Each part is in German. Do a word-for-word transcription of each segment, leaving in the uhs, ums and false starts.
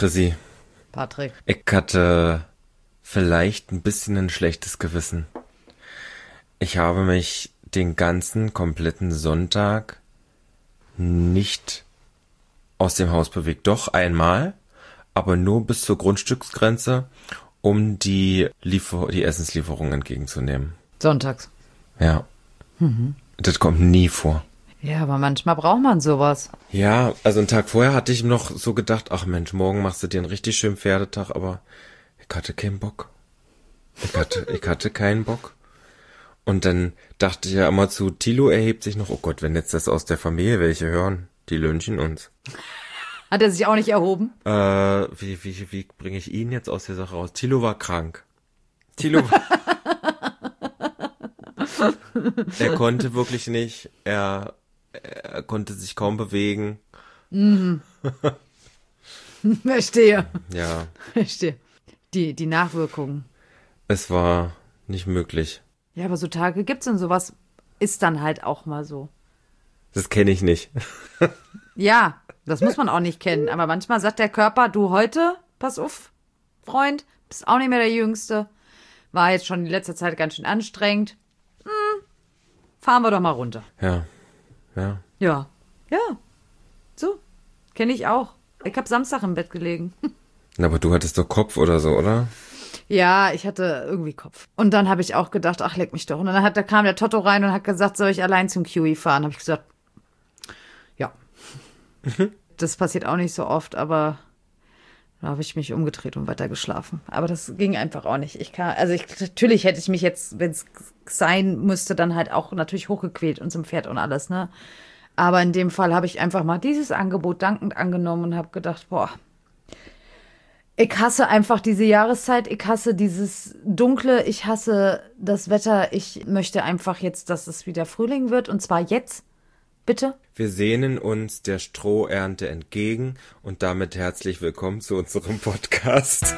Chrissy. Patrick. Ich hatte vielleicht ein bisschen ein schlechtes Gewissen. Ich habe mich den ganzen kompletten Sonntag nicht aus dem Haus bewegt. Doch einmal, aber nur bis zur Grundstücksgrenze, um die Liefer- die Essenslieferung entgegenzunehmen. Sonntags. Ja. Mhm. Das kommt nie vor. Ja, aber manchmal braucht man sowas. Ja, also einen Tag vorher hatte ich noch so gedacht, ach Mensch, morgen machst du dir einen richtig schönen Pferdetag, aber ich hatte keinen Bock. Ich hatte, ich hatte keinen Bock. Und dann dachte ich ja immer zu, Thilo erhebt sich noch, oh Gott, wenn jetzt das aus der Familie welche hören, die lynchen uns. Hat er sich auch nicht erhoben? Äh, wie, wie, wie bringe ich ihn jetzt aus der Sache raus? Thilo war krank. Thilo war... Er konnte wirklich nicht, er, er konnte sich kaum bewegen. Mhm. Verstehe. Ja. Verstehe. Die, die Nachwirkungen. Es war nicht möglich. Ja, aber so Tage gibt's und sowas ist dann halt auch mal so. Das kenne ich nicht. Ja, das muss man auch nicht kennen. Aber manchmal sagt der Körper, du heute, pass auf, Freund, bist auch nicht mehr der Jüngste. War jetzt schon die letzte Zeit ganz schön anstrengend. Hm, fahren wir doch mal runter. Ja, ja. Ja, ja, so, kenne ich auch. Ich habe Samstag im Bett gelegen. Na, aber du hattest doch Kopf oder so, oder? Ja, ich hatte irgendwie Kopf. Und dann habe ich auch gedacht, ach, leck mich doch. Und dann hat, da kam der Totto rein und hat gesagt, soll ich allein zum Kiwi fahren? Habe ich gesagt, ja. Das passiert auch nicht so oft, aber da habe ich mich umgedreht und weiter geschlafen. Aber das ging einfach auch nicht. Ich kann, also ich, natürlich hätte ich mich jetzt, wenn es sein müsste, dann halt auch natürlich hochgequält und zum Pferd und alles, ne? Aber in dem Fall habe ich einfach mal dieses Angebot dankend angenommen und habe gedacht, boah, ich hasse einfach diese Jahreszeit, ich hasse dieses Dunkle, ich hasse das Wetter, ich möchte einfach jetzt, dass es wieder Frühling wird und zwar jetzt, bitte. Wir sehnen uns der Strohernte entgegen und damit herzlich willkommen zu unserem Podcast.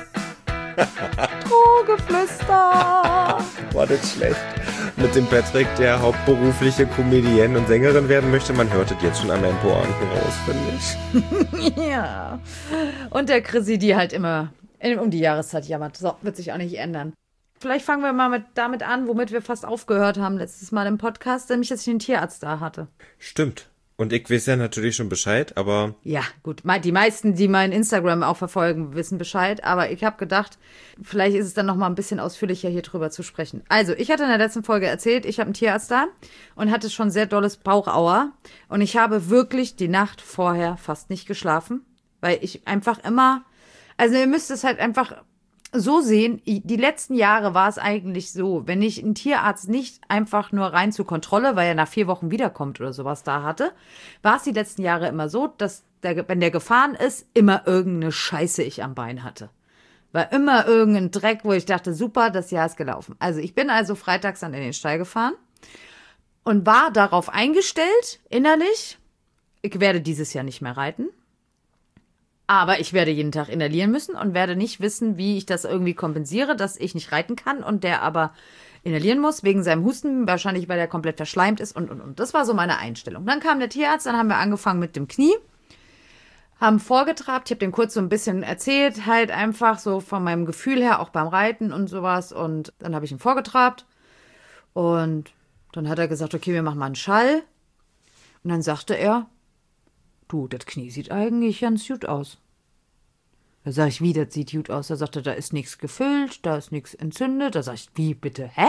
Strohgeflüster. War das schlecht. Mit dem Patrick, der hauptberufliche Comedienne und Sängerin werden möchte. Man hört es jetzt schon an meinen Pointen raus, finde ich. Ja. Und der Chrissy, die halt immer um die Jahreszeit jammert. So, wird sich auch nicht ändern. Vielleicht fangen wir mal mit, damit an, womit wir fast aufgehört haben letztes Mal im Podcast, nämlich, dass ich einen Tierarzt da hatte. Stimmt. Und ich weiß ja natürlich schon Bescheid, aber... Ja, gut. Die meisten, die mein Instagram auch verfolgen, wissen Bescheid. Aber ich habe gedacht, vielleicht ist es dann noch mal ein bisschen ausführlicher, hier drüber zu sprechen. Also, ich hatte in der letzten Folge erzählt, ich habe einen Tierarzt da und hatte schon sehr dolles Bauchauer. Und ich habe wirklich die Nacht vorher fast nicht geschlafen, weil ich einfach immer... Also, ihr müsst es halt einfach... so sehen, die letzten Jahre war es eigentlich so, wenn ich einen Tierarzt nicht einfach nur rein zur Kontrolle, weil er nach vier Wochen wiederkommt oder sowas da hatte, war es die letzten Jahre immer so, dass der, wenn der gefahren ist, immer irgendeine Scheiße ich am Bein hatte. War immer irgendein Dreck, wo ich dachte, super, das Jahr ist gelaufen. Also ich bin also freitags dann in den Stall gefahren und war darauf eingestellt, innerlich, ich werde dieses Jahr nicht mehr reiten. Aber ich werde jeden Tag inhalieren müssen und werde nicht wissen, wie ich das irgendwie kompensiere, dass ich nicht reiten kann und der aber inhalieren muss, wegen seinem Husten, wahrscheinlich weil er komplett verschleimt ist und, und, und. Das war so meine Einstellung. Dann kam der Tierarzt, dann haben wir angefangen mit dem Knie, haben vorgetrabt, ich habe dem kurz so ein bisschen erzählt, halt einfach so von meinem Gefühl her, auch beim Reiten und sowas. Und dann habe ich ihn vorgetrabt und dann hat er gesagt, okay, wir machen mal einen Schall. Und dann sagte er, du, das Knie sieht eigentlich ganz gut aus. Da sag ich, wie, das sieht gut aus? Da sagte er, da ist nichts gefüllt, da ist nichts entzündet. Da sag ich, wie, bitte, hä?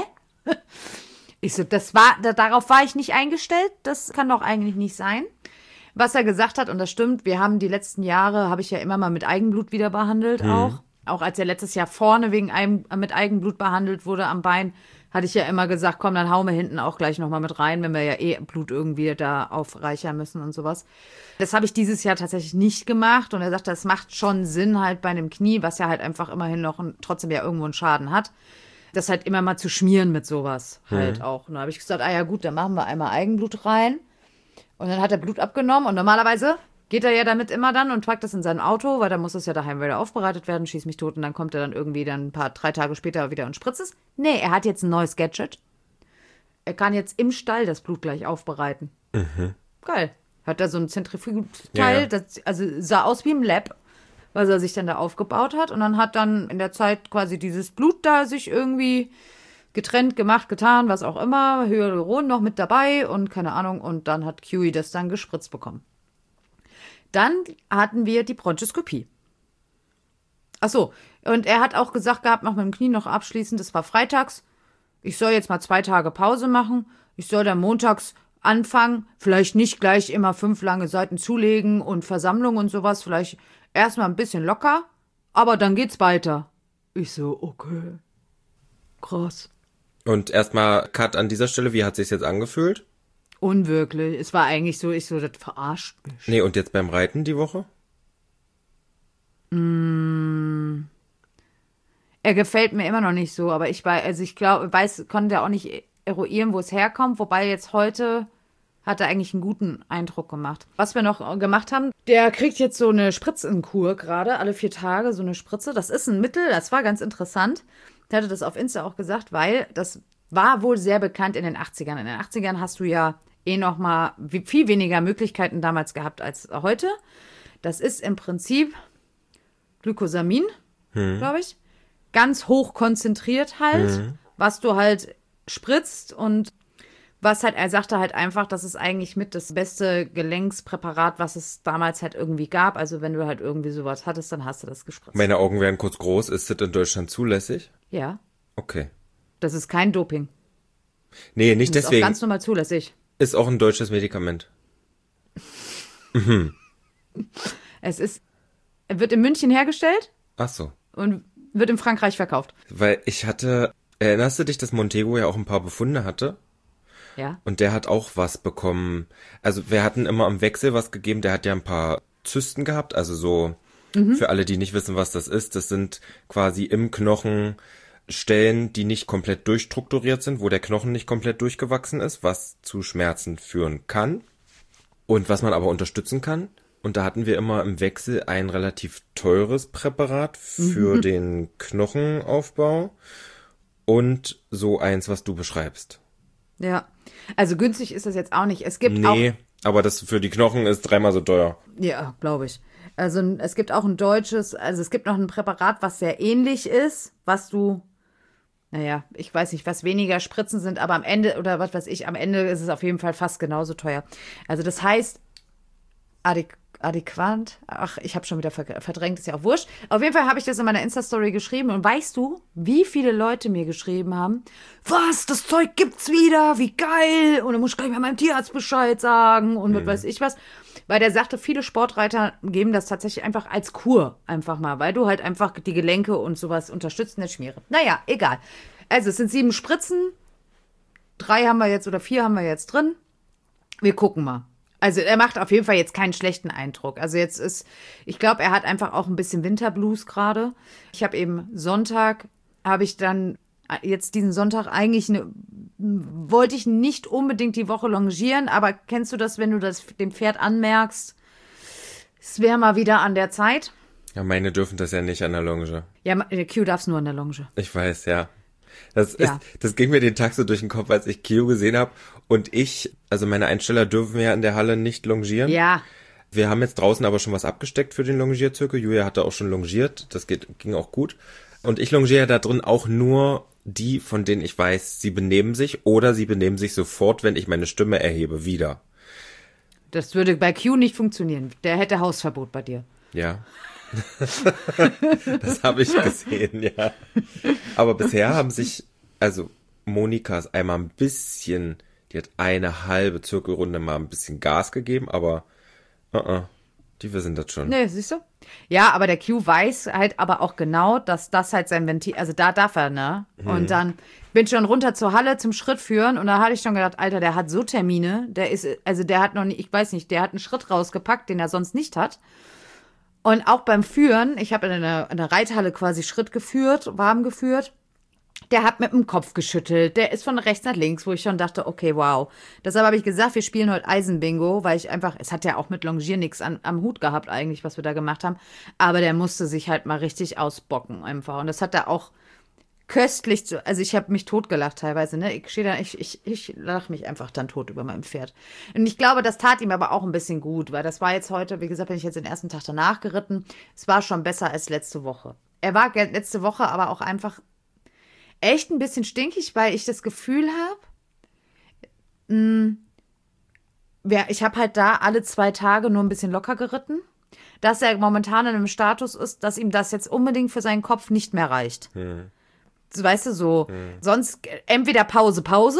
Ich so, das war, da, darauf war ich nicht eingestellt, das kann doch eigentlich nicht sein. Was er gesagt hat, und das stimmt, wir haben die letzten Jahre, habe ich ja immer mal mit Eigenblut wieder behandelt mhm. auch. Auch als er letztes Jahr vorne wegen einem, mit Eigenblut behandelt wurde am Bein, hatte ich ja immer gesagt, komm, dann hauen wir hinten auch gleich nochmal mit rein, wenn wir ja eh Blut irgendwie da aufreichern müssen und sowas. Das habe ich dieses Jahr tatsächlich nicht gemacht und er sagte, das macht schon Sinn halt bei einem Knie, was ja halt einfach immerhin noch ein, trotzdem ja irgendwo einen Schaden hat, das halt immer mal zu schmieren mit sowas halt mhm. auch. Und da habe ich gesagt, ah ja gut, dann machen wir einmal Eigenblut rein und dann hat er Blut abgenommen und normalerweise geht er ja damit immer dann und packt das in sein Auto, weil dann muss es ja daheim wieder aufbereitet werden, schieß mich tot und dann kommt er dann irgendwie dann ein paar, drei Tage später wieder und spritzt es. Nee, er hat jetzt ein neues Gadget. Er kann jetzt im Stall das Blut gleich aufbereiten. Mhm. Geil. Hat da so ein Zentrifugeteil, ja, ja. das also sah aus wie im Lab. was er sich dann da aufgebaut hat. Und dann hat dann in der Zeit quasi dieses Blut da sich irgendwie getrennt, gemacht, getan, was auch immer. Hyaluron noch mit dabei und keine Ahnung. Und dann hat Kiwi das dann gespritzt bekommen. Dann hatten wir die Bronchoskopie. Ach so, und er hat auch gesagt gehabt, noch mit dem Knie noch abschließend, das war freitags, ich soll jetzt mal zwei Tage Pause machen, ich soll dann montags anfangen, vielleicht nicht gleich immer fünf lange Seiten zulegen und Versammlung und sowas, vielleicht erstmal ein bisschen locker, aber dann geht's weiter. Ich so, okay, krass. Und erstmal Cut an dieser Stelle, wie hat sich's jetzt angefühlt? Unwirklich, es war eigentlich so, ich so, das verarscht mich. Nee, und jetzt beim Reiten die Woche? Mm. Er gefällt mir immer noch nicht so, aber ich weiß, also ich glaube, weiß, konnte auch nicht eruieren, wo es herkommt, wobei jetzt heute hat er eigentlich einen guten Eindruck gemacht. Was wir noch gemacht haben, der kriegt jetzt so eine Spritzenkur gerade, alle vier Tage so eine Spritze. Das ist ein Mittel, das war ganz interessant. Der hatte das auf Insta auch gesagt, weil das war wohl sehr bekannt in den achtzigern. In den achtzigern hast du ja eh noch mal viel weniger Möglichkeiten damals gehabt als heute. Das ist im Prinzip Glykosamin, hm. glaube ich. Ganz hoch konzentriert halt, hm. was du halt spritzt und was halt, er sagte halt einfach, das ist eigentlich mit das beste Gelenkspräparat, was es damals halt irgendwie gab. Also wenn du halt irgendwie sowas hattest, dann hast du das gespritzt. Meine Augen werden kurz groß. Ist das in Deutschland zulässig? Ja. Okay. Das ist kein Doping. Nee, nicht das deswegen. Ist auch ganz normal zulässig. Ist auch ein deutsches Medikament. mhm. Es ist, wird in München hergestellt. Ach so. Und wird in Frankreich verkauft. Weil ich hatte, erinnerst du dich, dass Montego ja auch ein paar Befunde hatte? Ja. Und der hat auch was bekommen. Also wir hatten immer am Wechsel was gegeben. Der hat ja ein paar Zysten gehabt. Also so, mhm. für alle, die nicht wissen, was das ist, das sind quasi im Knochen Stellen, die nicht komplett durchstrukturiert sind, wo der Knochen nicht komplett durchgewachsen ist, was zu Schmerzen führen kann. Und was man aber unterstützen kann. Und da hatten wir immer im Wechsel ein relativ teures Präparat für mhm. den Knochenaufbau und so eins, was du beschreibst. Ja, also günstig ist das jetzt auch nicht. Es gibt nee, auch... Nee, aber das für die Knochen ist dreimal so teuer. Ja, glaube ich. Also es gibt auch ein deutsches, also es gibt noch ein Präparat, was sehr ähnlich ist, was du, naja, ich weiß nicht, was weniger Spritzen sind, aber am Ende, oder was weiß ich, am Ende ist es auf jeden Fall fast genauso teuer. Also das heißt, adäquat. Adäquat. Ach, ich habe schon wieder verdrängt, ist ja auch wurscht. Auf jeden Fall habe ich das in meiner Insta-Story geschrieben und weißt du, wie viele Leute mir geschrieben haben, was, das Zeug gibt's wieder, wie geil und dann muss ich gleich mal meinem Tierarzt Bescheid sagen und was mhm. weiß ich was. Weil der sagte, viele Sportreiter geben das tatsächlich einfach als Kur einfach mal, weil du halt einfach die Gelenke und sowas unterstützt in der Schmiere. Naja, egal. Also es sind sieben Spritzen, drei haben wir jetzt oder vier haben wir jetzt drin. Wir gucken mal. Also er macht auf jeden Fall jetzt keinen schlechten Eindruck. Also jetzt ist, ich glaube, er hat einfach auch ein bisschen Winterblues gerade. Ich habe eben Sonntag, habe ich dann jetzt diesen Sonntag eigentlich, eine, wollte ich nicht unbedingt die Woche longieren, aber kennst du das, wenn du das dem Pferd anmerkst, es wäre mal wieder an der Zeit? Ja, meine dürfen das ja nicht an der Longe. Ja, der Q darf es nur an der Longe. Ich weiß, ja. Das, ja. ist, das ging mir den Tag so durch den Kopf, als ich Kio gesehen habe. Und ich, also meine Einsteller dürfen ja in der Halle nicht longieren. Ja. Wir haben jetzt draußen aber schon was abgesteckt für den Longierzirkel. Julia hatte auch schon longiert. Das geht, ging auch gut. Und ich longiere da drin auch nur die, von denen ich weiß, sie benehmen sich oder sie benehmen sich sofort, wenn ich meine Stimme erhebe, wieder. Das würde bei Q nicht funktionieren. Der hätte Hausverbot bei dir. Ja. Das habe ich gesehen, ja. Aber bisher haben sich, also Monika ist einmal ein bisschen, die hat eine halbe Zirkelrunde mal ein bisschen Gas gegeben, aber uh -uh, die wissen das schon. Nee, siehst du? Ja, aber der Q weiß halt aber auch genau, dass das halt sein Ventil, also da darf er, ne? Hm. Und dann bin ich schon runter zur Halle zum Schritt führen und da hatte ich schon gedacht, Alter, der hat so Termine, der ist, also der hat noch nicht, ich weiß nicht, der hat einen Schritt rausgepackt, den er sonst nicht hat. Und auch beim Führen, ich habe in einer, in einer Reithalle quasi Schritt geführt, warm geführt. Der hat mit dem Kopf geschüttelt. Der ist von rechts nach links, wo ich schon dachte, okay, wow. Deshalb habe ich gesagt, wir spielen heute Eisenbingo, weil ich einfach, es hat ja auch mit Longieren nichts an, am Hut gehabt eigentlich, was wir da gemacht haben. Aber der musste sich halt mal richtig ausbocken einfach. Und das hat er auch köstlich zu, also ich habe mich totgelacht teilweise, ne? Ich stehe da, ich, ich, ich lache mich einfach dann tot über meinem Pferd. Und ich glaube, das tat ihm aber auch ein bisschen gut, weil das war jetzt heute, wie gesagt, bin ich jetzt den ersten Tag danach geritten. Es war schon besser als letzte Woche. Er war letzte Woche aber auch einfach echt ein bisschen stinkig, weil ich das Gefühl habe, ich habe halt da alle zwei Tage nur ein bisschen locker geritten, dass er momentan in einem Status ist, dass ihm das jetzt unbedingt für seinen Kopf nicht mehr reicht. Hm. Weißt du, so, hm. sonst entweder Pause, Pause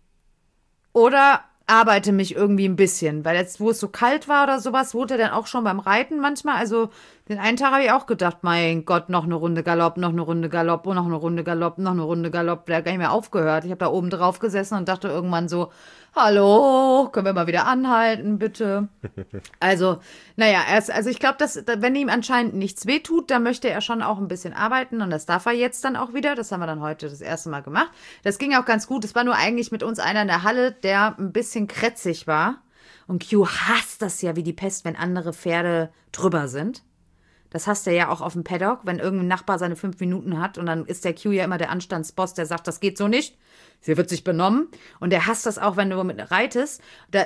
oder arbeite mich irgendwie ein bisschen, weil jetzt, wo es so kalt war oder sowas, wurde er dann auch schon beim Reiten manchmal, also den einen Tag habe ich auch gedacht, mein Gott, noch eine Runde Galopp, noch eine Runde Galopp, oh, noch eine Runde Galopp, noch eine Runde Galopp, der hat gar nicht mehr aufgehört. Ich habe da oben drauf gesessen und dachte irgendwann so, hallo, können wir mal wieder anhalten, bitte? Also, naja, er ist, also ich glaube, dass, wenn ihm anscheinend nichts wehtut, dann möchte er schon auch ein bisschen arbeiten und das darf er jetzt dann auch wieder. Das haben wir dann heute das erste Mal gemacht. Das ging auch ganz gut. Es war nur eigentlich mit uns einer in der Halle, der ein bisschen krätzig war. Und Q hasst das ja wie die Pest, wenn andere Pferde drüber sind. Das hasst er ja auch auf dem Paddock, wenn irgendein Nachbar seine fünf Minuten hat und dann ist der Q ja immer der Anstandsboss, der sagt, das geht so nicht. Sie wird sich benommen. Und er hasst das auch, wenn du mit reitest. Da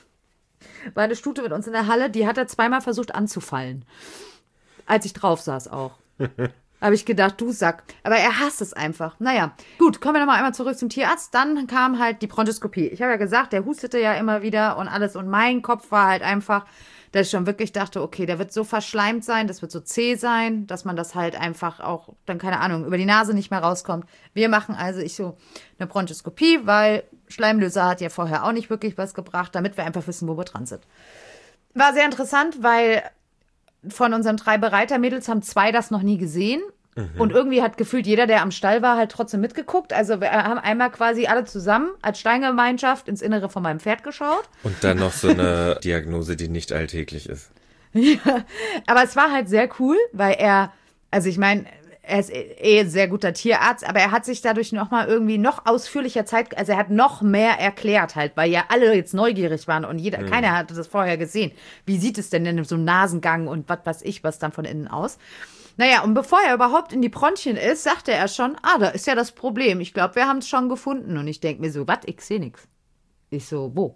war eine Stute mit uns in der Halle, die hat er zweimal versucht anzufallen. Als ich drauf saß auch. Habe ich gedacht, du Sack. Aber er hasst es einfach. Naja, gut, kommen wir nochmal einmal zurück zum Tierarzt. Dann kam halt die Bronchoskopie. Ich habe ja gesagt, der hustete ja immer wieder und alles. Und mein Kopf war halt einfach, dass ich schon wirklich dachte, okay, der wird so verschleimt sein, das wird so zäh sein, dass man das halt einfach auch, dann keine Ahnung, über die Nase nicht mehr rauskommt. Wir machen also ich so eine Bronchoskopie, weil Schleimlöser hat ja vorher auch nicht wirklich was gebracht, damit wir einfach wissen, wo wir dran sind. War sehr interessant, weil von unseren drei Bereitermädels haben zwei das noch nie gesehen. Mhm. Und irgendwie hat gefühlt jeder, der am Stall war, halt trotzdem mitgeguckt. Also wir haben einmal quasi alle zusammen als Steingemeinschaft ins Innere von meinem Pferd geschaut. Und dann noch so eine Diagnose, die nicht alltäglich ist. Ja, aber es war halt sehr cool, weil er, also ich meine, er ist eh ein sehr guter Tierarzt, aber er hat sich dadurch nochmal irgendwie noch ausführlicher Zeit, also er hat noch mehr erklärt halt, weil ja alle jetzt neugierig waren und jeder, mhm. keiner hatte das vorher gesehen. Wie sieht es denn in so einem Nasengang und was weiß ich, was dann von innen aus? Naja, und bevor er überhaupt in die Bronchien ist, sagte er schon, ah, da ist ja das Problem. Ich glaube, wir haben es schon gefunden. Und ich denke mir so, was? Ich sehe nichts. Ich so, wo?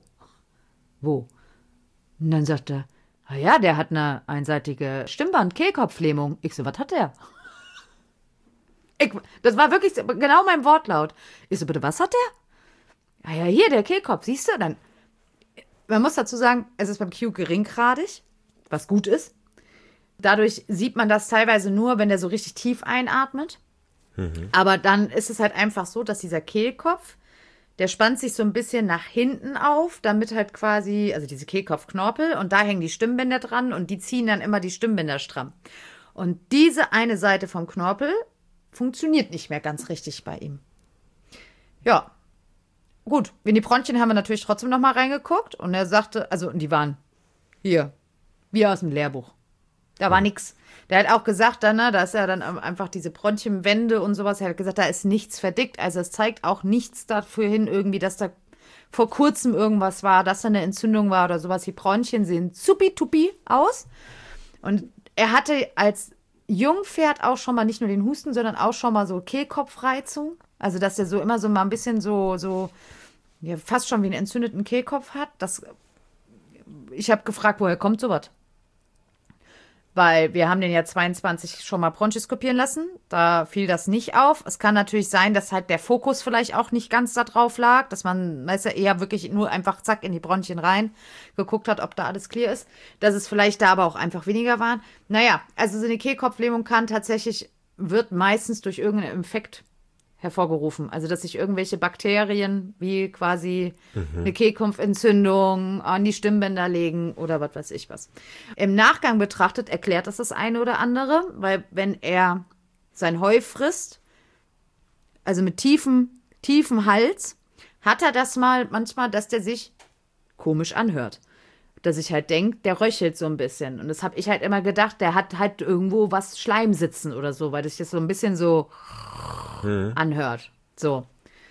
Wo? Und dann sagt er, ah ja, der hat eine einseitige Stimmband-Kehlkopflähmung. Ich so, was hat der? Ich, das war wirklich genau mein Wortlaut. Ich so, bitte, was hat der? Ah ja, hier, der Kehlkopf, siehst du? Dann, man muss dazu sagen, es ist beim Q geringgradig, was gut ist. Dadurch sieht man das teilweise nur, wenn der so richtig tief einatmet. Mhm. Aber dann ist es halt einfach so, dass dieser Kehlkopf, der spannt sich so ein bisschen nach hinten auf, damit halt quasi, also diese Kehlkopfknorpel, und da hängen die Stimmbänder dran und die ziehen dann immer die Stimmbänder stramm. Und diese eine Seite vom Knorpel funktioniert nicht mehr ganz richtig bei ihm. Ja, gut. In die Bronchien haben wir natürlich trotzdem noch mal reingeguckt und er sagte, also und die waren hier, wie aus dem Lehrbuch. Da war nix. Der hat auch gesagt, dann, ne, da ist ja dann einfach diese Bronchienwände und sowas. Er hat gesagt, da ist nichts verdickt. Also es zeigt auch nichts dafür hin, irgendwie, dass da vor kurzem irgendwas war, dass da eine Entzündung war oder sowas. Die Bronchien sehen supi-tupi aus. Und er hatte als Jungpferd auch schon mal nicht nur den Husten, sondern auch schon mal so Kehlkopfreizung. Also dass er so immer so mal ein bisschen so, so ja, fast schon wie einen entzündeten Kehlkopf hat. Das, ich habe gefragt, woher kommt sowas? Weil wir haben den ja zweiundzwanzig schon mal bronchoskopieren lassen. Da fiel das nicht auf. Es kann natürlich sein, dass halt der Fokus vielleicht auch nicht ganz da drauf lag. Dass man, weißt du, eher wirklich nur einfach zack in die Bronchien rein geguckt hat, ob da alles clear ist. Dass es vielleicht da aber auch einfach weniger waren. Naja, also so eine Kehlkopflähmung kann tatsächlich, wird meistens durch irgendeinen Infekt hervorgerufen. Also, dass sich irgendwelche Bakterien wie quasi mhm. eine Kehlkopfentzündung an die Stimmbänder legen oder was weiß ich was. Im Nachgang betrachtet erklärt das das eine oder andere, weil wenn er sein Heu frisst, also mit tiefem, tiefem Hals, hat er das mal manchmal, dass der sich komisch anhört. Dass ich halt denke, der röchelt so ein bisschen. Und das habe ich halt immer gedacht, der hat halt irgendwo was Schleim sitzen oder so, weil das jetzt so ein bisschen so hm. anhört. So.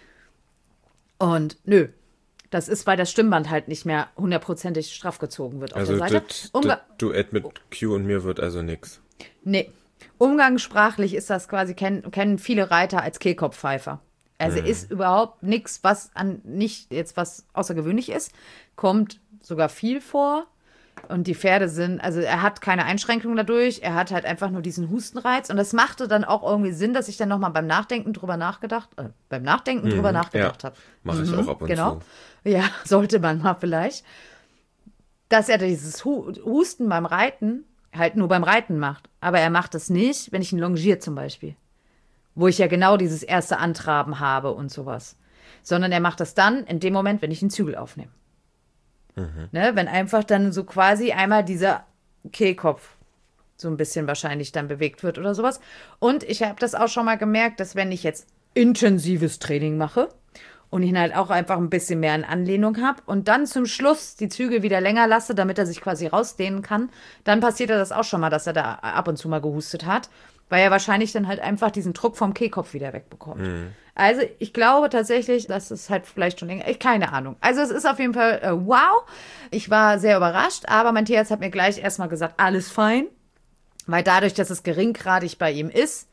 Und nö, das ist, weil das Stimmband halt nicht mehr hundertprozentig straff gezogen wird auf also der Seite. Das, das Duett mit Q und mir wird also nix. Nee. umgangssprachlich ist das quasi, kennen, kennen viele Reiter als Kehlkopfpfeifer. Also mhm. ist überhaupt nichts, was an nicht jetzt was außergewöhnlich ist. Kommt sogar viel vor. Und die Pferde sind, also er hat keine Einschränkungen dadurch, er hat halt einfach nur diesen Hustenreiz. Und das machte dann auch irgendwie Sinn, dass ich dann nochmal beim Nachdenken drüber nachgedacht, äh, beim Nachdenken mhm, drüber nachgedacht ja, habe. Mache ich mhm, auch ab und genau. zu. Ja, sollte man mal vielleicht. Dass er dieses Husten beim Reiten halt nur beim Reiten macht. Aber er macht es nicht, wenn ich ihn longiere zum Beispiel. Wo ich ja genau dieses erste Antraben habe und sowas. Sondern er macht das dann in dem Moment, wenn ich den Zügel aufnehme. Mhm. Ne, wenn einfach dann so quasi einmal dieser Kehlkopf so ein bisschen wahrscheinlich dann bewegt wird oder sowas. Und ich habe das auch schon mal gemerkt, dass wenn ich jetzt intensives Training mache und ihn halt auch einfach ein bisschen mehr in Anlehnung habe und dann zum Schluss die Zügel wieder länger lasse, damit er sich quasi rausdehnen kann, dann passiert das auch schon mal, dass er da ab und zu mal gehustet hat, weil er wahrscheinlich dann halt einfach diesen Druck vom Kehlkopf wieder wegbekommt. Mhm. Also ich glaube tatsächlich, dass es halt vielleicht schon länger, keine Ahnung. Also es ist auf jeden Fall äh, wow. Ich war sehr überrascht, aber mein Tierarzt hat mir gleich erstmal gesagt, alles fein, weil dadurch, dass es geringgradig bei ihm ist,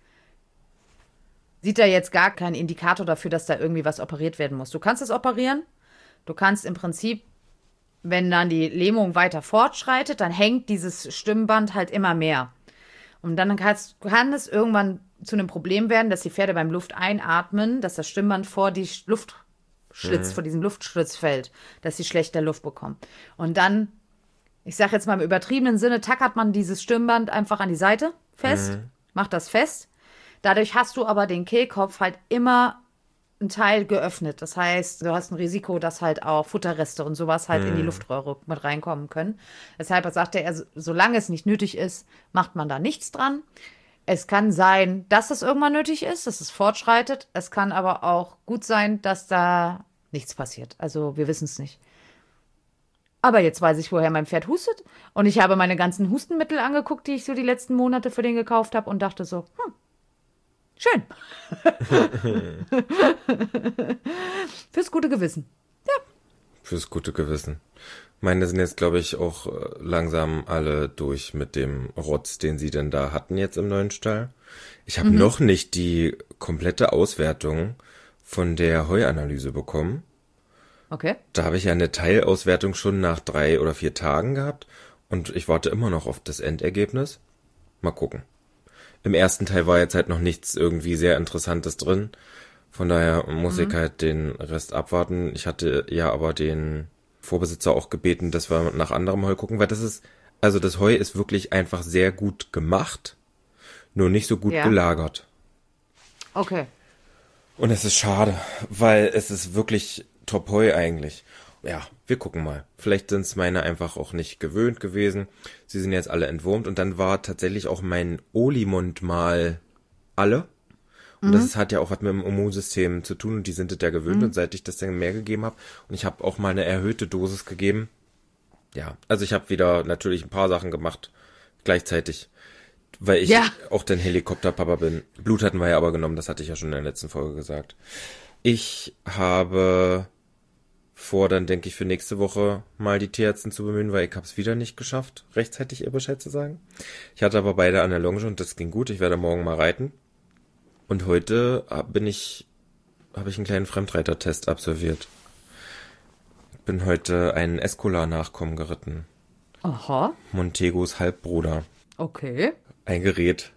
sieht er jetzt gar keinen Indikator dafür, dass da irgendwie was operiert werden muss. Du kannst es operieren, du kannst im Prinzip, wenn dann die Lähmung weiter fortschreitet, dann hängt dieses Stimmband halt immer mehr. Und dann kann es irgendwann zu einem Problem werden, dass die Pferde beim Luft einatmen, dass das Stimmband vor die Luftschlitz, mhm. vor diesem Luftschlitz fällt, dass sie schlechter Luft bekommen. Und dann, ich sage jetzt mal im übertriebenen Sinne, tackert man dieses Stimmband einfach an die Seite fest, mhm. macht das fest. Dadurch hast du aber den Kehlkopf halt immer ein Teil geöffnet. Das heißt, du hast ein Risiko, dass halt auch Futterreste und sowas halt mm. in die Luftröhre mit reinkommen können. Deshalb sagte er, solange es nicht nötig ist, macht man da nichts dran. Es kann sein, dass es irgendwann nötig ist, dass es fortschreitet. Es kann aber auch gut sein, dass da nichts passiert. Also wir wissen es nicht. Aber jetzt weiß ich, woher mein Pferd hustet. Und ich habe meine ganzen Hustenmittel angeguckt, die ich so die letzten Monate für den gekauft habe und dachte so, hm, schön. Fürs gute Gewissen. Ja. Fürs gute Gewissen. Meine sind jetzt, glaube ich, auch langsam alle durch mit dem Rotz, den sie denn da hatten jetzt im neuen Stall. Ich habe mhm. noch nicht die komplette Auswertung von der Heuanalyse bekommen. Okay. Da habe ich ja eine Teilauswertung schon nach drei oder vier Tagen gehabt und ich warte immer noch auf das Endergebnis. Mal gucken. Im ersten Teil war jetzt halt noch nichts irgendwie sehr Interessantes drin. Von daher muss mhm. ich halt den Rest abwarten. Ich hatte ja aber den Vorbesitzer auch gebeten, dass wir nach anderem Heu gucken, weil das ist, also das Heu ist wirklich einfach sehr gut gemacht, nur nicht so gut ja. gelagert. Okay. Und es ist schade, weil es ist wirklich Top-Heu eigentlich. Ja, wir gucken mal. Vielleicht sind es meine einfach auch nicht gewöhnt gewesen. Sie sind jetzt alle entwurmt und dann war tatsächlich auch mein Olimund mal alle. Und mhm. das hat ja auch was mit dem Immunsystem zu tun und die sind das ja gewöhnt mhm. und seit ich das dann mehr gegeben habe und ich habe auch mal eine erhöhte Dosis gegeben. Ja, also ich habe wieder natürlich ein paar Sachen gemacht gleichzeitig, weil ich ja. auch den Helikopterpapa bin. Blut hatten wir ja aber genommen, das hatte ich ja schon in der letzten Folge gesagt. Ich habe vor, dann denke ich für nächste Woche mal die Tierärztin zu bemühen, weil ich habe es wieder nicht geschafft, rechtzeitig ihr Bescheid zu sagen. Ich hatte aber beide an der Longe und das ging gut. Ich werde morgen mal reiten. Und heute bin ich, habe ich einen kleinen Fremdreitertest absolviert. Ich bin heute einen Escolar-Nachkommen geritten. Aha. Montegos Halbbruder. Okay. Ein Gerät.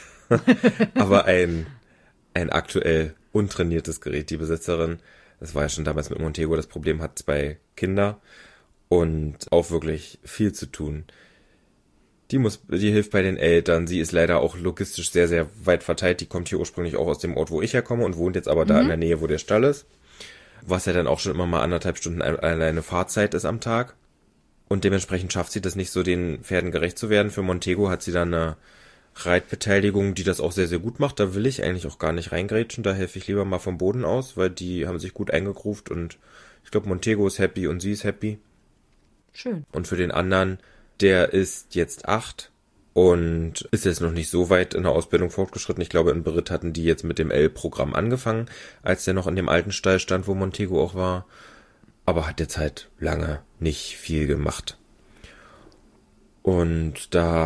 Aber ein, ein aktuell untrainiertes Gerät. Die Besitzerin, das war ja schon damals mit Montego, das Problem hat zwei Kinder und auch wirklich viel zu tun. Die muss, die hilft bei den Eltern. Sie ist leider auch logistisch sehr, sehr weit verteilt. Die kommt hier ursprünglich auch aus dem Ort, wo ich herkomme und wohnt jetzt aber da mhm. in der Nähe, wo der Stall ist. Was ja dann auch schon immer mal anderthalb Stunden alleine Fahrzeit ist am Tag. Und dementsprechend schafft sie das nicht so, den Pferden gerecht zu werden. Für Montego hat sie dann eine Reitbeteiligung, die das auch sehr, sehr gut macht. Da will ich eigentlich auch gar nicht reingrätschen. Da helfe ich lieber mal vom Boden aus, weil die haben sich gut eingegruft und ich glaube, Montego ist happy und sie ist happy. Schön. Und für den anderen, der ist jetzt acht und ist jetzt noch nicht so weit in der Ausbildung fortgeschritten. Ich glaube, in Beritt hatten die jetzt mit dem L-Programm angefangen, als der noch in dem alten Stall stand, wo Montego auch war. Aber hat jetzt halt lange nicht viel gemacht. Und da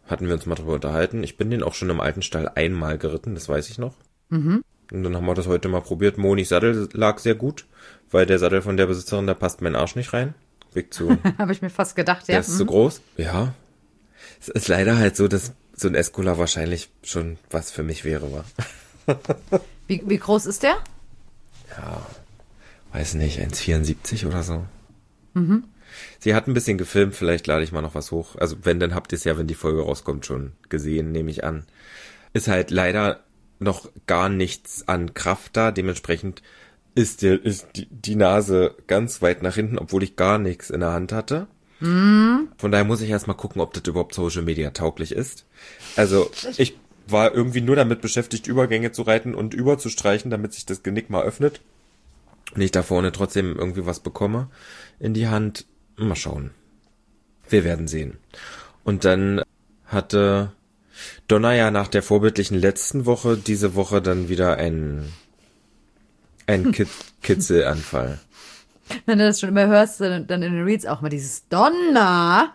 hatten wir uns mal drüber unterhalten. Ich bin den auch schon im alten Stall einmal geritten, das weiß ich noch. Mhm. Und dann haben wir das heute mal probiert. Monis Sattel lag sehr gut, weil der Sattel von der Besitzerin, da passt mein Arsch nicht rein. Weg zu. Habe ich mir fast gedacht, ja. Der ist mhm. zu groß. Ja. Es ist leider halt so, dass so ein Escola wahrscheinlich schon was für mich wäre, war. wie, wie groß ist der? Ja, weiß nicht, eins Komma vierundsiebzig oder so. Mhm. Sie hat ein bisschen gefilmt, vielleicht lade ich mal noch was hoch. Also wenn, dann habt ihr es ja, wenn die Folge rauskommt, schon gesehen, nehme ich an. Ist halt leider noch gar nichts an Kraft da, dementsprechend ist, der, ist die, die Nase ganz weit nach hinten, obwohl ich gar nichts in der Hand hatte. Mhm. Von daher muss ich erstmal gucken, ob das überhaupt Social Media tauglich ist. Also ich war irgendwie nur damit beschäftigt, Übergänge zu reiten und überzustreichen, damit sich das Genick mal öffnet. Und ich da vorne trotzdem irgendwie was bekomme in die Hand. Mal schauen. Wir werden sehen. Und dann hatte Donna ja nach der vorbildlichen letzten Woche diese Woche dann wieder einen, einen Kit- Kitzelanfall. Wenn du das schon immer hörst, dann in den Reads auch mal dieses Donna.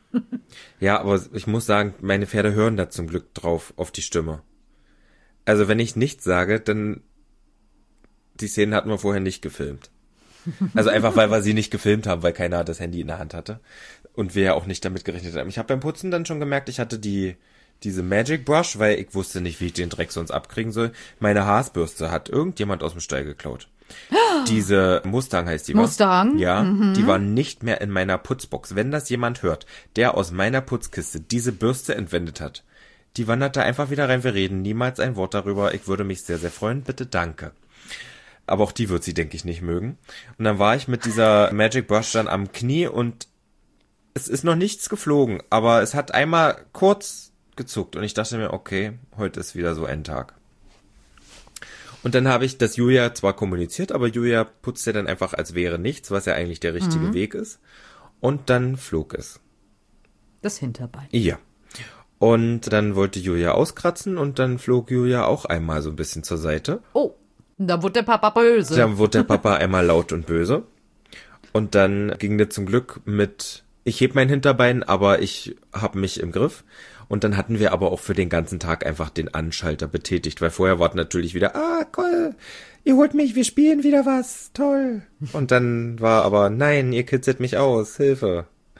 Ja, aber ich muss sagen, meine Pferde hören da zum Glück drauf, auf die Stimme. Also wenn ich nichts sage, dann die Szenen hatten wir vorher nicht gefilmt. Also einfach, weil wir sie nicht gefilmt haben, weil keiner das Handy in der Hand hatte. Und wir ja auch nicht damit gerechnet haben. Ich habe beim Putzen dann schon gemerkt, ich hatte die diese Magic Brush, weil ich wusste nicht, wie ich den Dreck sonst abkriegen soll. Meine Haarspürste hat irgendjemand aus dem Stall geklaut. Diese Mustang heißt die, was? Mustang? Ja, mhm. Die war nicht mehr in meiner Putzbox. Wenn das jemand hört, der aus meiner Putzkiste diese Bürste entwendet hat, die wandert da einfach wieder rein. Wir reden niemals ein Wort darüber. Ich würde mich sehr, sehr freuen. Bitte danke. Aber auch die wird sie, denke ich, nicht mögen. Und dann war ich mit dieser Magic Brush dann am Knie und es ist noch nichts geflogen, aber es hat einmal kurz gezuckt und ich dachte mir, okay, heute ist wieder so ein Tag. Und dann habe ich das Julia zwar kommuniziert, aber Julia putzt ja dann einfach, als wäre nichts, was ja eigentlich der richtige mhm. Weg ist. Und dann flog es. Das Hinterbein. Ja. Und dann wollte Julia auskratzen und dann flog Julia auch einmal so ein bisschen zur Seite. Oh. Da wurde der Papa böse. Dann wurde der Papa einmal laut und böse. Und dann ging der zum Glück mit, ich heb mein Hinterbein, aber ich hab mich im Griff. Und dann hatten wir aber auch für den ganzen Tag einfach den Anschalter betätigt, weil vorher war natürlich wieder, ah, cool, ihr holt mich, wir spielen wieder was, toll. Und dann war aber, nein, ihr kitzelt mich aus, Hilfe.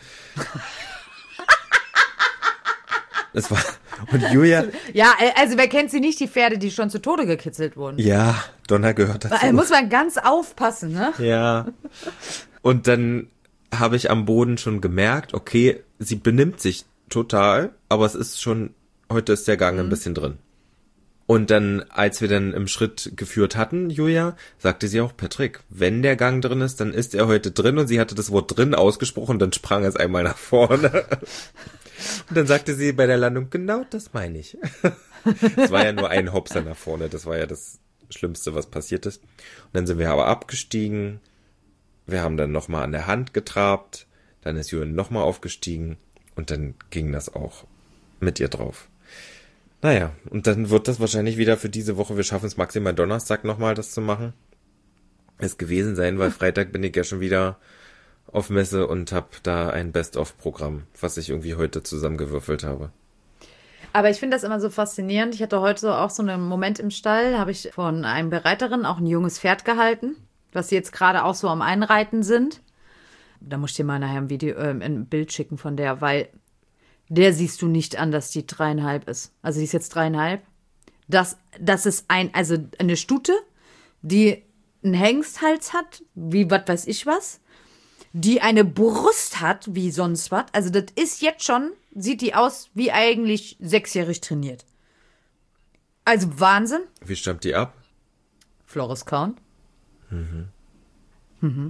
Es war, und Julia... Ja, also wer kennt sie nicht, die Pferde, die schon zu Tode gekitzelt wurden? Ja, Donna gehört dazu. Da muss man ganz aufpassen, ne? Ja. Und dann habe ich am Boden schon gemerkt, okay, sie benimmt sich total, aber es ist schon, heute ist der Gang mhm. ein bisschen drin. Und dann, als wir dann im Schritt geführt hatten, Julia, sagte sie auch, Patrick, wenn der Gang drin ist, dann ist er heute drin. Und sie hatte das Wort drin ausgesprochen, dann sprang es einmal nach vorne. Und dann sagte sie bei der Landung, genau das meine ich. Es war ja nur ein Hopser nach vorne, das war ja das Schlimmste, was passiert ist. Und dann sind wir aber abgestiegen, wir haben dann nochmal an der Hand getrabt, dann ist Julia nochmal aufgestiegen und dann ging das auch mit ihr drauf. Naja, und dann wird das wahrscheinlich wieder für diese Woche, wir schaffen es maximal Donnerstag nochmal, das zu machen, es gewesen sein, weil Freitag bin ich ja schon wieder auf Messe und habe da ein Best-of-Programm, was ich irgendwie heute zusammengewürfelt habe. Aber ich finde das immer so faszinierend. Ich hatte heute so auch so einen Moment im Stall, habe ich von einem Bereiterin auch ein junges Pferd gehalten, was sie jetzt gerade auch so am Einreiten sind. Da muss ich dir mal nachher ein Video, äh, ein Bild schicken von der, weil der siehst du nicht an, dass die dreieinhalb ist. Also die ist jetzt dreieinhalb. Das, das ist ein, also eine Stute, die einen Hengsthals hat, wie was weiß ich was, die eine Brust hat, wie sonst was. Also das ist jetzt schon, sieht die aus wie eigentlich sechsjährig trainiert. Also Wahnsinn. Wie stammt die ab? Floris Kaun. Mhm. Mhm.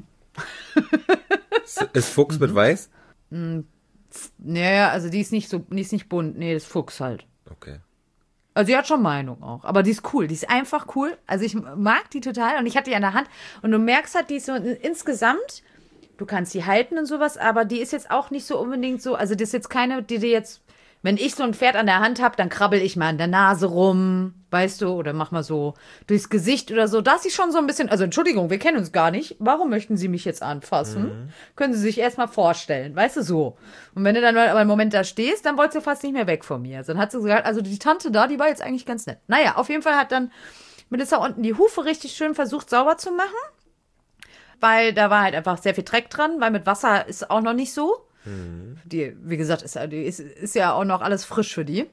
Ist Fuchs mit Weiß? Naja, also die ist nicht so, die ist nicht bunt. Nee, das ist Fuchs halt. Okay. Also die hat schon Meinung auch. Aber die ist cool. Die ist einfach cool. Also ich mag die total. Und ich hatte die an der Hand. Und du merkst halt, die ist so insgesamt, du kannst die halten und sowas, aber die ist jetzt auch nicht so unbedingt so, also das ist jetzt keine, die dir jetzt, wenn ich so ein Pferd an der Hand habe, dann krabbel ich mal an der Nase rum, weißt du, oder mach mal so durchs Gesicht oder so, dass sie schon so ein bisschen, also Entschuldigung, wir kennen uns gar nicht, warum möchten Sie mich jetzt anfassen? Mhm. Können Sie sich erstmal vorstellen, weißt du, so. Und wenn du dann mal aber einen Moment da stehst, dann wolltest du fast nicht mehr weg von mir. Dann hat sie gesagt, also die Tante da, die war jetzt eigentlich ganz nett. Naja, auf jeden Fall hat dann Melissa unten die Hufe richtig schön versucht sauber zu machen, weil da war halt einfach sehr viel Dreck dran, weil mit Wasser ist auch noch nicht so. Mhm. Die, wie gesagt, ist, die ist, ist ja auch noch alles frisch für die.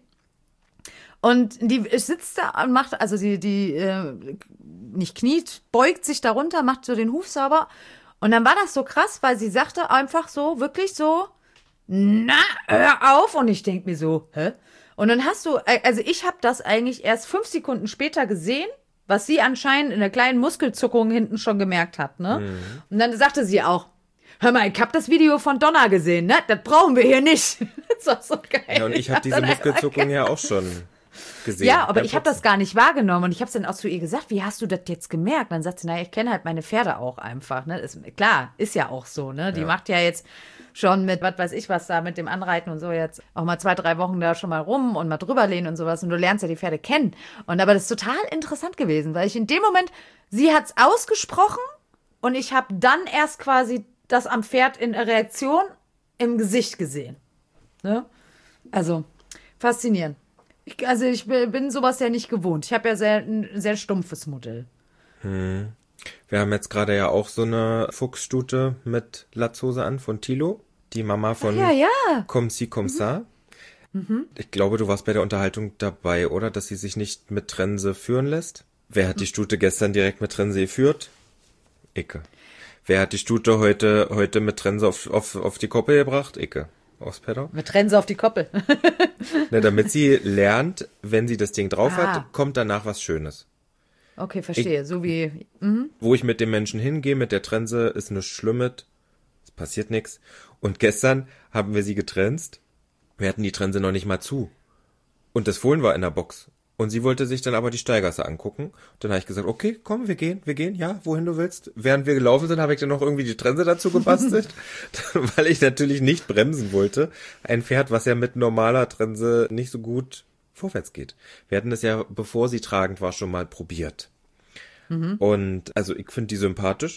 Und die sitzt da und macht, also die, die äh, nicht kniet, beugt sich darunter, macht so den Huf sauber. Und dann war das so krass, weil sie sagte einfach so, wirklich so, na, hör auf. Und ich denke mir so, hä? Und dann hast du, also ich habe das eigentlich erst fünf Sekunden später gesehen, was sie anscheinend in der kleinen Muskelzuckung hinten schon gemerkt hat, ne? Mhm. Und dann sagte sie auch, hör mal, ich hab das Video von Donna gesehen, ne? Das brauchen wir hier nicht. Das war so geil. Ja, und ich habe diese Muskelzuckung ja auch schon gesehen. Ja, aber ich habe das gar nicht wahrgenommen. Und ich habe es dann auch zu ihr gesagt, wie hast du das jetzt gemerkt? Und dann sagt sie, naja, ich kenne halt meine Pferde auch einfach, ne? Ist, klar, ist ja auch so, ne? Die ja. macht ja jetzt schon mit, was weiß ich was da, mit dem Anreiten und so jetzt auch mal zwei, drei Wochen da schon mal rum und mal drüber lehnen und sowas. Und du lernst ja die Pferde kennen. Und aber das ist total interessant gewesen, weil ich in dem Moment, sie hat's ausgesprochen und ich habe dann erst quasi das am Pferd in Reaktion im Gesicht gesehen. Ne? Also, faszinierend. Ich, also ich bin sowas ja nicht gewohnt. Ich habe ja sehr, ein sehr stumpfes Modell. Hm. Wir haben jetzt gerade ja auch so eine Fuchsstute mit Latzhose an von Thilo. Die Mama von ja, ja. Comme si, comme ça. Mhm. Ich glaube, du warst bei der Unterhaltung dabei, oder? Dass sie sich nicht mit Trense führen lässt. Wer hat die Stute gestern direkt mit Trense geführt? Icke. Wer hat die Stute heute, heute mit Trense auf, auf, auf die Koppel gebracht? Icke. Aufs Pedal? Mit Trense auf die Koppel. Na, damit sie lernt, wenn sie das Ding drauf ah. hat, kommt danach was Schönes. Okay, verstehe. Ich, so wie... Mhm. Wo ich mit dem Menschen hingehe, mit der Trense, ist nichts Schlimmes. Es passiert nichts. Und gestern haben wir sie getrenzt. Wir hatten die Trense noch nicht mal zu. Und das Fohlen war in der Box. Und sie wollte sich dann aber die Steigasse angucken. Dann habe ich gesagt, okay, komm, wir gehen, wir gehen, ja, wohin du willst. Während wir gelaufen sind, habe ich dann noch irgendwie die Trense dazu gebastelt, weil ich natürlich nicht bremsen wollte. Ein Pferd, was ja mit normaler Trense nicht so gut vorwärts geht. Wir hatten das ja, bevor sie tragend war, schon mal probiert. Mhm. Und also ich finde die sympathisch.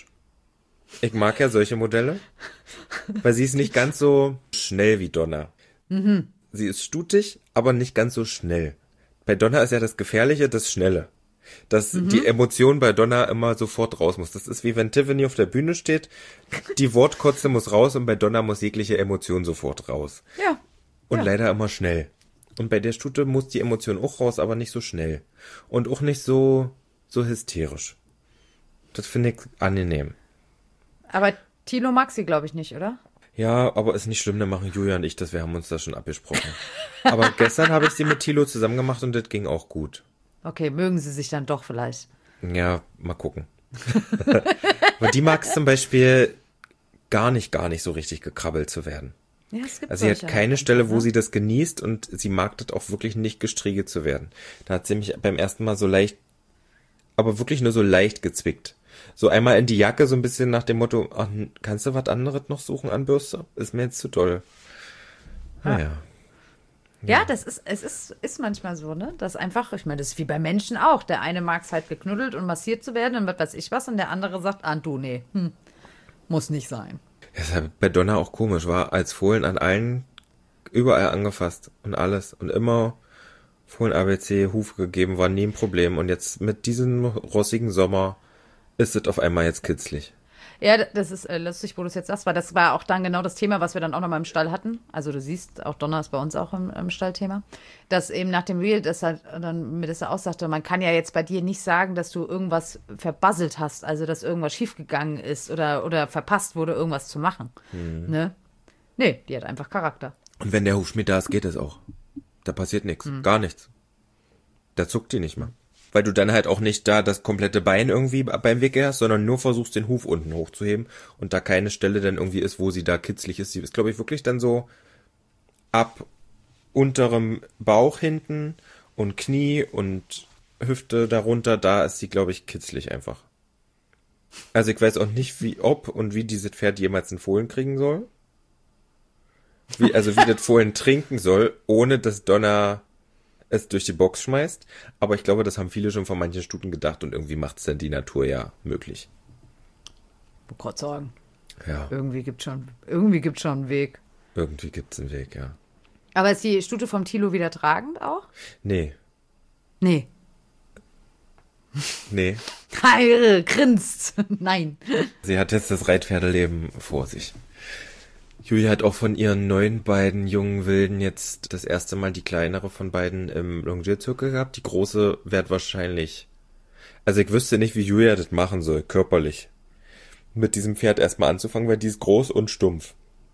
Ich mag ja solche Modelle, weil sie ist nicht ganz so schnell wie Donna. Mhm. Sie ist stutig, aber nicht ganz so schnell. Bei Donna ist ja das Gefährliche, das Schnelle. Dass mhm. die Emotion bei Donna immer sofort raus muss. Das ist wie wenn Tiffany auf der Bühne steht, die Wortkotze muss raus und bei Donna muss jegliche Emotion sofort raus. Ja. Und ja. leider immer schnell. Und bei der Stute muss die Emotion auch raus, aber nicht so schnell. Und auch nicht so, so hysterisch. Das finde ich angenehm. Aber Thilo mag sie, glaube ich, nicht, oder? Ja, aber ist nicht schlimm, dann machen Julia und ich das, wir haben uns das schon abgesprochen. Aber gestern habe ich sie mit Thilo zusammen gemacht und das ging auch gut. Okay, mögen sie sich dann doch vielleicht. Ja, mal gucken. Aber die mag es zum Beispiel gar nicht, gar nicht so richtig gekrabbelt zu werden. Ja, es gibt also sie hat keine Stelle, wo sie das genießt und sie mag das auch wirklich nicht, gestriegelt zu werden. Da hat sie mich beim ersten Mal so leicht, aber wirklich nur so leicht gezwickt. So einmal in die Jacke, so ein bisschen nach dem Motto, ach, kannst du was anderes noch suchen an Bürste? Ist mir jetzt zu doll. Naja. Ja, das ist, es ist, ist manchmal so, ne? Das einfach, ich meine, das ist wie bei Menschen auch. Der eine mag es halt geknuddelt und massiert zu werden und was weiß ich was und der andere sagt, ah, du, nee, hm, muss nicht sein. Das ist ja bei Donna auch komisch, war als Fohlen an allen, überall angefasst und alles und immer Fohlen A B C, Hufe gegeben, war nie ein Problem und jetzt mit diesem rossigen Sommer ist es auf einmal jetzt kitzlig. Ja, das ist äh, lustig, wo du es jetzt sagst, weil das war auch dann genau das Thema, was wir dann auch nochmal im Stall hatten. Also du siehst, auch Donna ist bei uns auch im, im Stallthema. Dass eben nach dem Reel, dass halt dann mir das auch sagte, man kann ja jetzt bei dir nicht sagen, dass du irgendwas verbasselt hast, also dass irgendwas schiefgegangen ist oder, oder verpasst wurde, irgendwas zu machen. Mhm. Ne? Nee, die hat einfach Charakter. Und wenn der Hufschmied da ist, geht es auch. Da passiert nichts, mhm. gar nichts. Da zuckt die nicht mal. Weil du dann halt auch nicht da das komplette Bein irgendwie beim Wickel hast, sondern nur versuchst, den Huf unten hochzuheben und da keine Stelle dann irgendwie ist, wo sie da kitzlig ist. Sie ist, glaube ich, wirklich dann so ab unterem Bauch hinten und Knie und Hüfte darunter, da ist sie, glaube ich, kitzlig einfach. Also ich weiß auch nicht, wie, ob und wie dieses Pferd jemals einen Fohlen kriegen soll. Wie, also wie das Fohlen trinken soll, ohne dass Donna es durch die Box schmeißt. Aber ich glaube, das haben viele schon von manchen Stuten gedacht und irgendwie macht es dann die Natur ja möglich. Ich wollte gerade sagen. Ja. Irgendwie gibt schon, irgendwie gibt's schon einen Weg. Irgendwie gibt es einen Weg, ja. Aber ist die Stute vom Thilo wieder tragend auch? Nee. Nee. Nee. Heire, grinst. Nein. Sie hat jetzt das Reitpferdeleben vor sich. Julia hat auch von ihren neuen beiden jungen Wilden jetzt das erste Mal die kleinere von beiden im Longierzirkel gehabt. Die große wird wahrscheinlich... Also ich wüsste nicht, wie Julia das machen soll, körperlich. Mit diesem Pferd erstmal anzufangen, weil die ist groß und stumpf.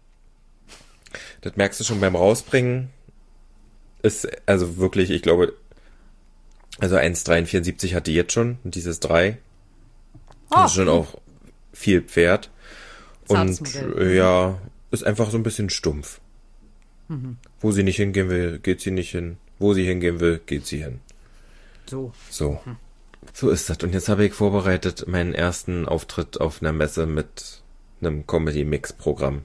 Das merkst du schon beim Rausbringen. Ist also wirklich, ich glaube... Also eins Komma vierundsiebzig hat die jetzt schon und dieses drei. Oh, Das ist schon auch viel Pferd. Zartes Und Modell. äh, ja, ist einfach so ein bisschen stumpf. Mhm. Wo sie nicht hingehen will, geht sie nicht hin. Wo sie hingehen will, geht sie hin. So. So. So ist das. Und jetzt habe ich vorbereitet meinen ersten Auftritt auf einer Messe mit einem Comedy-Mix-Programm.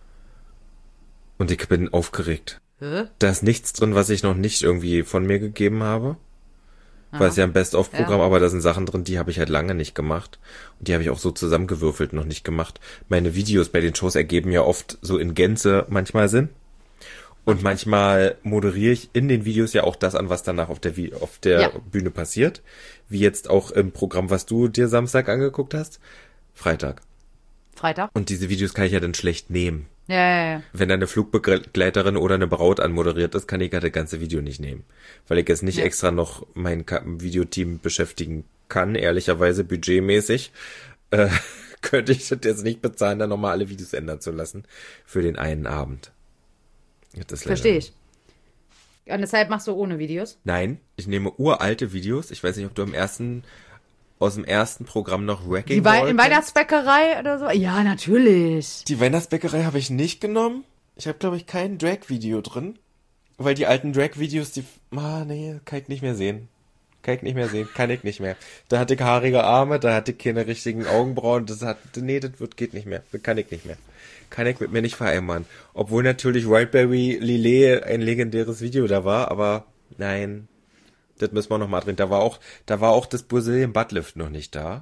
Und ich bin aufgeregt. Hä? Da ist nichts drin, was ich noch nicht irgendwie von mir gegeben habe. Weil es ja ein Best-of-Programm, Ja. aber da sind Sachen drin, die habe ich halt lange nicht gemacht. Und die habe ich auch so zusammengewürfelt noch nicht gemacht. Meine Videos bei den Shows ergeben ja oft so in Gänze manchmal Sinn. Und manchmal moderiere ich in den Videos ja auch das an, was danach auf der, Vi- auf der Ja. Bühne passiert. Wie jetzt auch im Programm, was du dir Samstag angeguckt hast. Freitag. Freitag? Und diese Videos kann ich ja dann schlecht nehmen. Ja, ja, ja. Wenn da eine Flugbegleiterin oder eine Braut anmoderiert ist, kann ich ja das ganze Video nicht nehmen. Weil ich jetzt nicht Ja. extra noch mein Ka- Videoteam beschäftigen kann, ehrlicherweise budgetmäßig. Äh, könnte ich das jetzt nicht bezahlen, dann nochmal alle Videos ändern zu lassen. Für den einen Abend. Das ist leider- Verstehe ich. Und deshalb machst du ohne Videos? Nein, ich nehme uralte Videos. Ich weiß nicht, ob du im ersten, aus dem ersten Programm noch Wrecking Die Wei Ball in kennst. Weihnachtsbäckerei oder so? Ja, natürlich. Die Weihnachtsbäckerei habe ich nicht genommen. Ich habe, glaube ich, kein Drag-Video drin. Weil die alten Drag-Videos, die... Ah, nee, kann ich nicht mehr sehen. Kann ich nicht mehr sehen. Kann ich nicht mehr. Da hatte ich haarige Arme, da hatte ich keine richtigen Augenbrauen. Das hat... Nee, das wird, geht nicht mehr. Das kann ich nicht mehr. Kann ich mit mir nicht vereinbaren. Obwohl natürlich Wildberry Lillet ein legendäres Video da war, aber nein. Das müssen wir noch mal drin. Da war auch, da war auch das Brazilian Buttlift noch nicht da.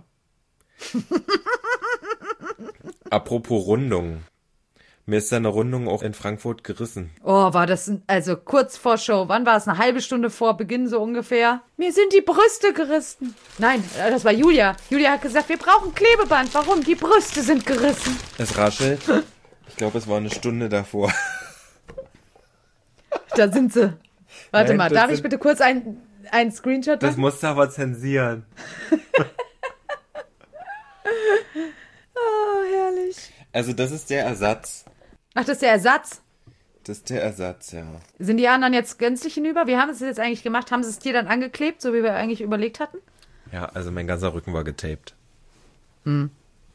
Apropos Rundung. Mir ist da eine Rundung auch in Frankfurt gerissen. Oh, war das, ein- also kurz vor Show. Wann war es? Eine halbe Stunde vor Beginn so ungefähr? Mir sind die Brüste gerissen. Nein, äh, das war Julia. Julia hat gesagt, wir brauchen Klebeband. Warum? Die Brüste sind gerissen. Es raschelt. Ich glaube, es war eine Stunde davor. Da sind sie. Warte Nein, mal, das darf ich sind- bitte kurz ein, ein Screenshot Das machen? musst du aber zensieren. Oh, herrlich. Also das ist der Ersatz. Ach, das ist der Ersatz. Das ist der Ersatz, ja. Sind die anderen jetzt gänzlich hinüber? Wie haben sie es jetzt eigentlich gemacht? Haben sie es dir dann angeklebt, so wie wir eigentlich überlegt hatten? Ja, also mein ganzer Rücken war getaped. Hm.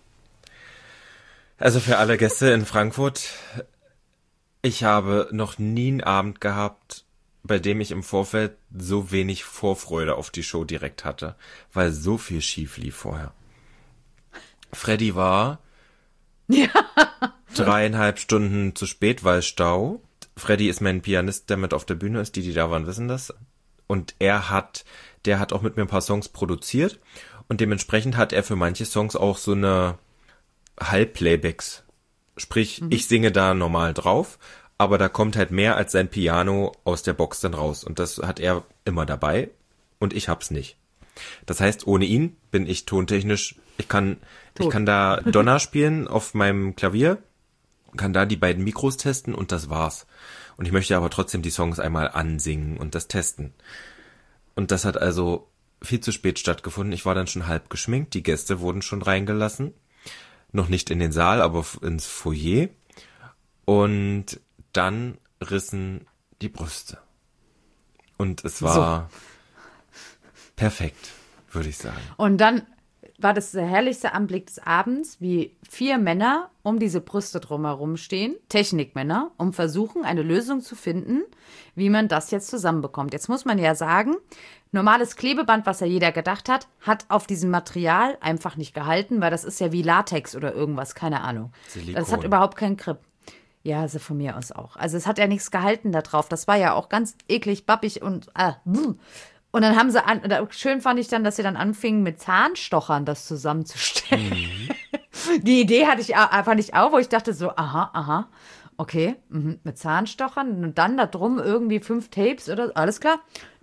Also für alle Gäste in Frankfurt, ich habe noch nie einen Abend gehabt, bei dem ich im Vorfeld so wenig Vorfreude auf die Show direkt hatte, weil so viel schief lief vorher. Freddy war Ja. dreieinhalb Stunden zu spät, weil Stau. Freddy ist mein Pianist, der mit auf der Bühne ist. Die, die da waren, wissen das. Und er hat, der hat auch mit mir ein paar Songs produziert. Und dementsprechend hat er für manche Songs auch so eine Halbplaybacks. Sprich, ich singe da normal drauf, aber da kommt halt mehr als sein Piano aus der Box dann raus. Und das hat er immer dabei. Und ich hab's nicht. Das heißt, ohne ihn bin ich tontechnisch, ich kann, ich Tot. kann da Donner spielen auf meinem Klavier, kann da die beiden Mikros testen und das war's. Und ich möchte aber trotzdem die Songs einmal ansingen und das testen. Und das hat also viel zu spät stattgefunden. Ich war dann schon halb geschminkt, die Gäste wurden schon reingelassen. Noch nicht in den Saal, aber ins Foyer. Und dann rissen die Brüste. Und es war perfekt, würde ich sagen. Und dann war das der herrlichste Anblick des Abends, wie vier Männer um diese Brüste drumherum stehen, Technikmänner, um versuchen, eine Lösung zu finden, wie man das jetzt zusammenbekommt. Jetzt muss man ja sagen, normales Klebeband, was ja jeder gedacht hat, hat auf diesem Material einfach nicht gehalten, weil das ist ja wie Latex oder irgendwas, keine Ahnung. Silikon. Das hat überhaupt keinen Grip. Ja, also von mir aus auch. Also es hat ja nichts gehalten da drauf. Das war ja auch ganz eklig, bappig und ah, und dann haben sie, an, schön fand ich dann, dass sie dann anfingen mit Zahnstochern das zusammenzustellen. Mhm. Die Idee hatte ich, fand ich auch, wo ich dachte so, aha, aha, okay, mhm, mit Zahnstochern und dann da drum irgendwie fünf Tapes oder alles klar.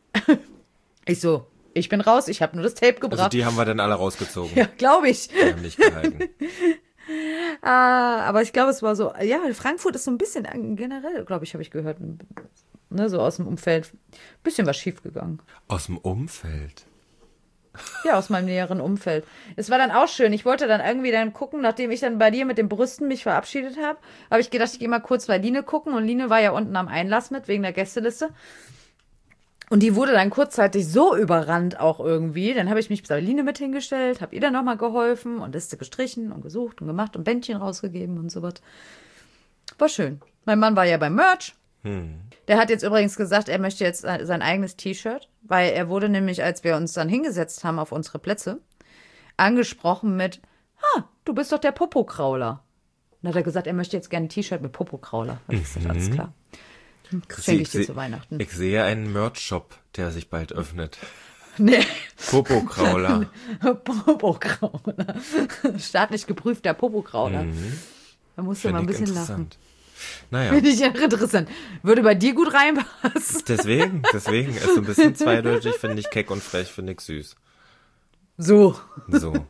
Ich so, ich bin raus, ich habe nur das Tape gebracht. Also die haben wir dann alle rausgezogen. Ja, glaube ich. Die haben nicht gehalten. Ah, aber ich glaube, es war so, ja, Frankfurt ist so ein bisschen, generell, glaube ich, habe ich gehört, ne, so aus dem Umfeld, ein bisschen was schief gegangen. Aus dem Umfeld? Ja, aus meinem näheren Umfeld. Es war dann auch schön. Ich wollte dann irgendwie dann gucken, nachdem ich dann bei dir mit den Brüsten mich verabschiedet habe, habe ich gedacht, ich gehe mal kurz bei Line gucken und Line war ja unten am Einlass mit, wegen der Gästeliste. Und die wurde dann kurzzeitig so überrannt auch irgendwie. Dann habe ich mich bei Line mit hingestellt, habe ihr dann nochmal geholfen und Liste gestrichen und gesucht und gemacht und Bändchen rausgegeben und so was. War schön. Mein Mann war ja beim Merch. Hm. Der hat jetzt übrigens gesagt, er möchte jetzt sein eigenes T-Shirt, weil er wurde nämlich, als wir uns dann hingesetzt haben auf unsere Plätze, angesprochen mit, ha, du bist doch der Popokrauler. Dann hat er gesagt, er möchte jetzt gerne ein T-Shirt mit Popokrauler. Das ist mhm. alles klar. Schenke ich dir ich zu Weihnachten. Ich sehe einen Merch-Shop, der sich bald öffnet. Nee. Popokrauler. Popokrauler. Staatlich geprüfter Popokrauler. Mhm. Da musst du mal ein bisschen lachen. Naja. Finde ich ja interessant. Würde bei dir gut reinpassen. Deswegen, deswegen ist so ein bisschen zweideutig, finde ich keck und frech, finde ich süß. So. So.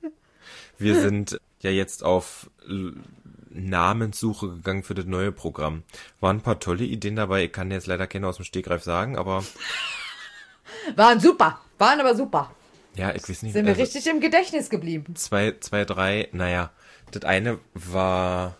Wir sind ja jetzt auf Namenssuche gegangen für das neue Programm. Waren ein paar tolle Ideen dabei. Ich kann jetzt leider keine aus dem Stegreif sagen, aber... Waren super. Waren aber super. Ja, ich weiß nicht. Sind wir also richtig im Gedächtnis geblieben. Zwei, zwei, drei, naja. Das eine war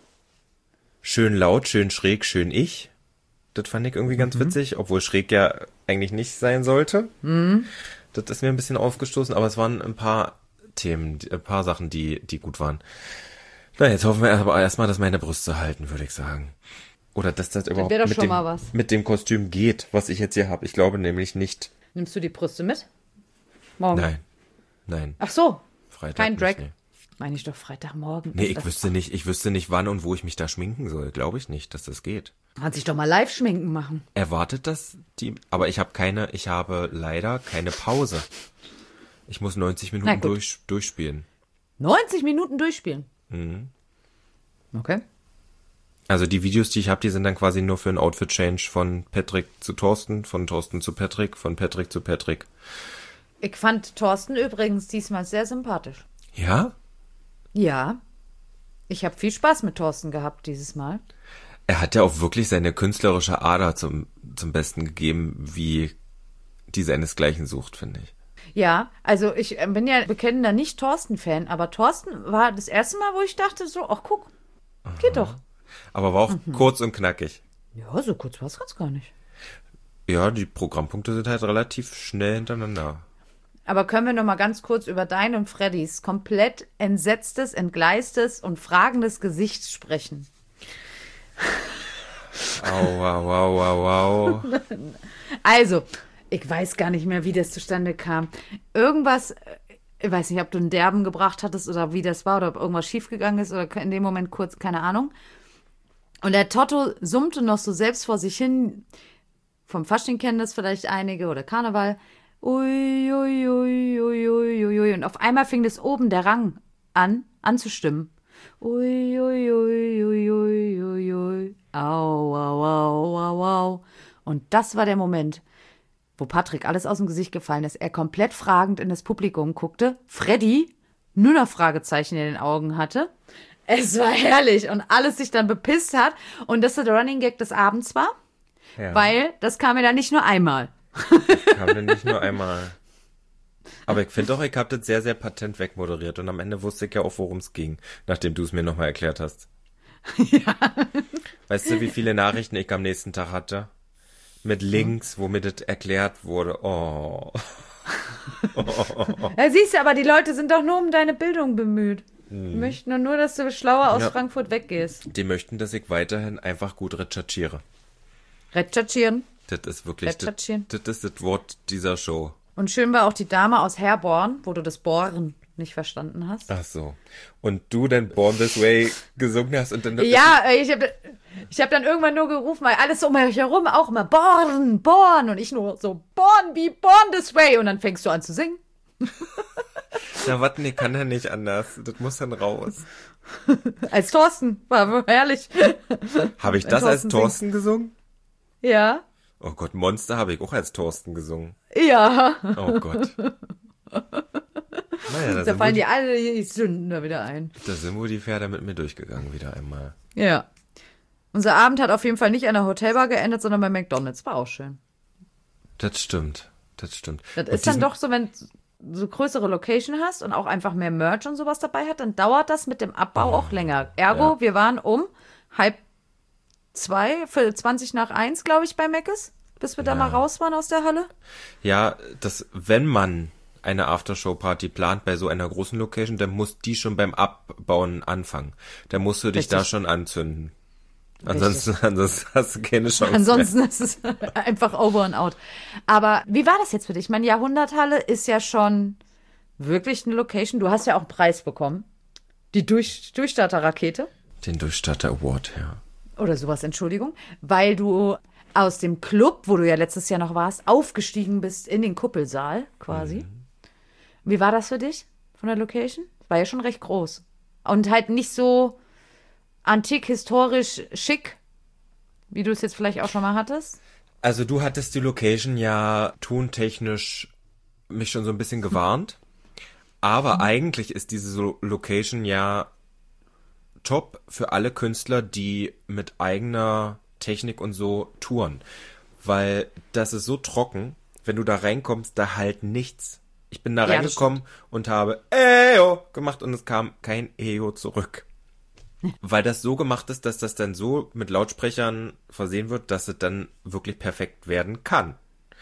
schön laut, schön schräg, schön ich. Das fand ich irgendwie ganz mhm. witzig, obwohl schräg ja eigentlich nicht sein sollte. Mhm. Das ist mir ein bisschen aufgestoßen, aber es waren ein paar Themen, ein paar Sachen, die, die gut waren. Na, jetzt hoffen wir aber erstmal, dass meine Brüste halten, würde ich sagen. Oder dass das überhaupt das mit, schon dem, mal was. mit dem Kostüm geht, was ich jetzt hier habe. Ich glaube nämlich nicht. Nimmst du die Brüste mit? Morgen? Nein. Nein. Ach so. Freitag kein Drag. Nee. Meine ich doch Freitagmorgen. Nee, ich wüsste nicht, ich wüsste nicht, wann und wo ich mich da schminken soll. Glaube ich nicht, dass das geht. Kann sich doch mal live schminken machen. Erwartet das die, aber ich habe keine, ich habe leider keine Pause. Ich muss neunzig Minuten durch, durchspielen. neunzig Minuten durchspielen? Mhm. Okay. Also die Videos, die ich habe, die sind dann quasi nur für einen Outfit-Change von Patrick zu Thorsten, von Thorsten zu Patrick, von Patrick zu Patrick. Ich fand Thorsten übrigens diesmal sehr sympathisch. Ja? Ja. Ich habe viel Spaß mit Thorsten gehabt dieses Mal. Er hat ja auch wirklich seine künstlerische Ader zum, zum Besten gegeben, wie die seinesgleichen sucht, finde ich. Ja, also ich bin ja bekennender Nicht-Thorsten-Fan, aber Thorsten war das erste Mal, wo ich dachte so, ach guck, geht Aha. doch. Aber war auch mhm. kurz und knackig. Ja, so kurz war es ganz gar nicht. Ja, die Programmpunkte sind halt relativ schnell hintereinander. Aber können wir noch mal ganz kurz über dein und Freddys komplett entsetztes, entgleistes und fragendes Gesicht sprechen? Au, wow, wow, wow, wow. Also, ich weiß gar nicht mehr, wie das zustande kam. Irgendwas, ich weiß nicht, ob du einen Derben gebracht hattest oder wie das war oder ob irgendwas schiefgegangen ist oder in dem Moment kurz, keine Ahnung. Und der Totto summte noch so selbst vor sich hin. Vom Fasching kennen das vielleicht einige oder Karneval. Ui, ui, ui, ui, ui, ui. Und auf einmal fing das oben der Rang an, anzustimmen. Ui, ui, ui, ui, ui, ui, ui. Au, au, au, au, au. Und das war der Moment, wo Patrick alles aus dem Gesicht gefallen ist. Er komplett fragend in das Publikum guckte. Freddy nur noch Fragezeichen in den Augen hatte. Es war herrlich und alles sich dann bepisst hat. Und das der Running Gag des Abends war, ja. Weil das kam mir dann nicht nur einmal. Das kam mir nicht nur einmal. Aber ich finde auch, ich habe das sehr, sehr patent wegmoderiert. Und am Ende wusste ich ja auch, worum es ging, nachdem du es mir nochmal erklärt hast. Ja. Weißt du, wie viele Nachrichten ich am nächsten Tag hatte? Mit Links, wo mir das erklärt wurde. Oh. oh. Ja, siehst du, aber die Leute sind doch nur um deine Bildung bemüht. Hm. Die möchten nur, dass du schlauer aus ja. Frankfurt weggehst. Die möchten, dass ich weiterhin einfach gut recherchiere. Recherchieren? Das ist wirklich, das, das ist das Wort dieser Show. Und schön war auch die Dame aus Herborn, wo du das Bohren nicht verstanden hast. Ach so. Und du dann Born This Way gesungen hast und dann... Ja, ich habe ich hab dann irgendwann nur gerufen, weil alles um mich herum auch immer Born, Born. Und ich nur so, Born wie Born This Way. Und dann fängst du an zu singen. Na, warte, nee, kann er nicht anders. Das muss dann raus. Als Thorsten, war herrlich. Habe ich das als Thorsten gesungen? Ja. Oh Gott, Monster habe ich auch als Thorsten gesungen. Ja. Oh Gott. Naja, da, da fallen die alle die Sünden da wieder ein. Da sind wohl die Pferde mit mir durchgegangen wieder einmal. Ja. Unser Abend hat auf jeden Fall nicht an der Hotelbar geendet, sondern bei McDonald's. War auch schön. Das stimmt. Das stimmt. Das ist dann doch so, wenn du so größere Location hast und auch einfach mehr Merch und sowas dabei hat, dann dauert das mit dem Abbau oh. auch länger. Ergo, ja. Wir waren um halb zwei, für zwanzig nach eins, glaube ich, bei Meckes, bis wir ja. da mal raus waren aus der Halle. Ja, das, wenn man eine Aftershow-Party plant bei so einer großen Location, dann muss die schon beim Abbauen anfangen. Dann musst du dich Richtig. da schon anzünden. Ansonsten, ansonsten hast du keine Chance Ansonsten mehr. ist es einfach over and out. Aber wie war das jetzt für dich? Ich meine, Jahrhunderthalle ist ja schon wirklich eine Location. Du hast ja auch einen Preis bekommen. Die Durch Durchstarter-Rakete. Den Durchstarter-Award, ja. Oder sowas, Entschuldigung. Weil du aus dem Club, wo du ja letztes Jahr noch warst, aufgestiegen bist in den Kuppelsaal quasi. Mhm. Wie war das für dich von der Location? War ja schon recht groß. Und halt nicht so antik, historisch, schick, wie du es jetzt vielleicht auch schon mal hattest? Also du hattest die Location ja tontechnisch mich schon so ein bisschen gewarnt. Aber mhm. eigentlich ist diese Location ja top für alle Künstler, die mit eigener Technik und so touren. Weil das ist so trocken, wenn du da reinkommst, da halt nichts. Ich bin da ja, reingekommen und habe Eyo gemacht und es kam kein Eyo zurück. Weil das so gemacht ist, dass das dann so mit Lautsprechern versehen wird, dass es dann wirklich perfekt werden kann.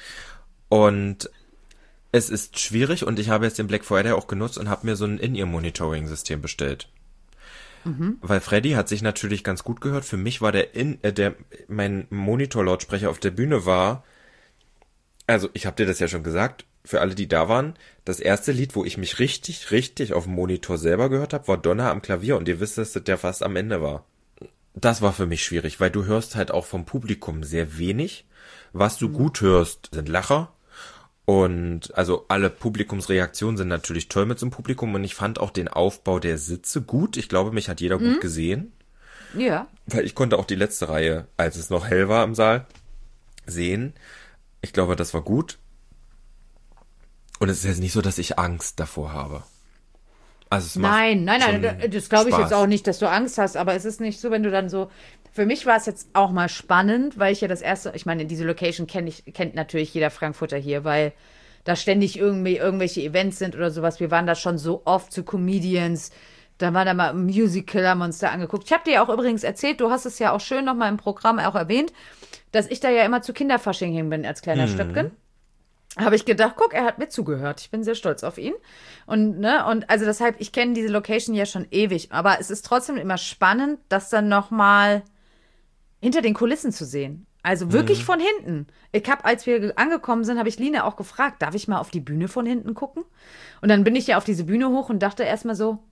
Und es ist schwierig und ich habe jetzt den Black Friday auch genutzt und habe mir so ein In-Ear-Monitoring-System bestellt. Mhm. Weil Freddy hat sich natürlich ganz gut gehört. Für mich war der in äh, der mein Monitor-Lautsprecher auf der Bühne war, also ich habe dir das ja schon gesagt, für alle, die da waren, das erste Lied, wo ich mich richtig, richtig auf dem Monitor selber gehört habe, war Donner am Klavier und ihr wisst, dass das der fast am Ende war. Das war für mich schwierig, weil du hörst halt auch vom Publikum sehr wenig. Was du mhm. gut hörst, sind Lacher. Und also alle Publikumsreaktionen sind natürlich toll mit so einem Publikum und ich fand auch den Aufbau der Sitze gut. Ich glaube, mich hat jeder mhm. gut gesehen. Ja. Weil ich konnte auch die letzte Reihe, als es noch hell war im Saal, sehen. Ich glaube, das war gut. Und es ist jetzt nicht so, dass ich Angst davor habe. Also es nein, nein, nein, das glaube ich jetzt auch nicht, dass du Angst hast, aber es ist nicht so, wenn du dann so, für mich war es jetzt auch mal spannend, weil ich ja das erste, ich meine, diese Location kenn ich, kennt natürlich jeder Frankfurter hier, weil da ständig irgendwie irgendwelche Events sind oder sowas. Wir waren da schon so oft zu Comedians, da war da mal ein Musical, haben wir uns da angeguckt. Ich habe dir ja auch übrigens erzählt, du hast es ja auch schön nochmal im Programm auch erwähnt, dass ich da ja immer zu Kinderfasching hin bin als kleiner mhm. Stöpken. Habe ich gedacht, guck, er hat mir zugehört. Ich bin sehr stolz auf ihn. Und, ne, und also deshalb, ich kenne diese Location ja schon ewig. Aber es ist trotzdem immer spannend, das dann nochmal hinter den Kulissen zu sehen. Also wirklich mhm. von hinten. Ich habe, als wir angekommen sind, habe ich Line auch gefragt, darf ich mal auf die Bühne von hinten gucken? Und dann bin ich ja auf diese Bühne hoch und dachte erstmal so,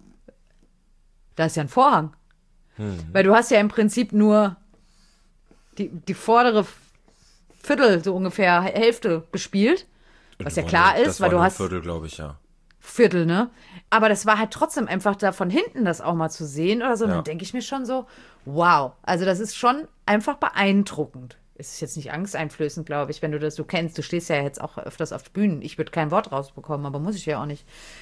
da ist ja ein Vorhang. Mhm. Weil du hast ja im Prinzip nur die, die vordere Viertel, so ungefähr Hälfte bespielt. Was ja klar ist, das weil war du hast. Viertel, glaube ich, ja. Viertel, ne? Aber das war halt trotzdem einfach da von hinten das auch mal zu sehen oder so. Und ja. dann denke ich mir schon so, wow. Also das ist schon einfach beeindruckend. Es ist jetzt nicht angsteinflößend, glaube ich, wenn du das so kennst. Du stehst ja jetzt auch öfters auf Bühnen. Ich würde kein Wort rausbekommen, aber muss ich ja auch nicht.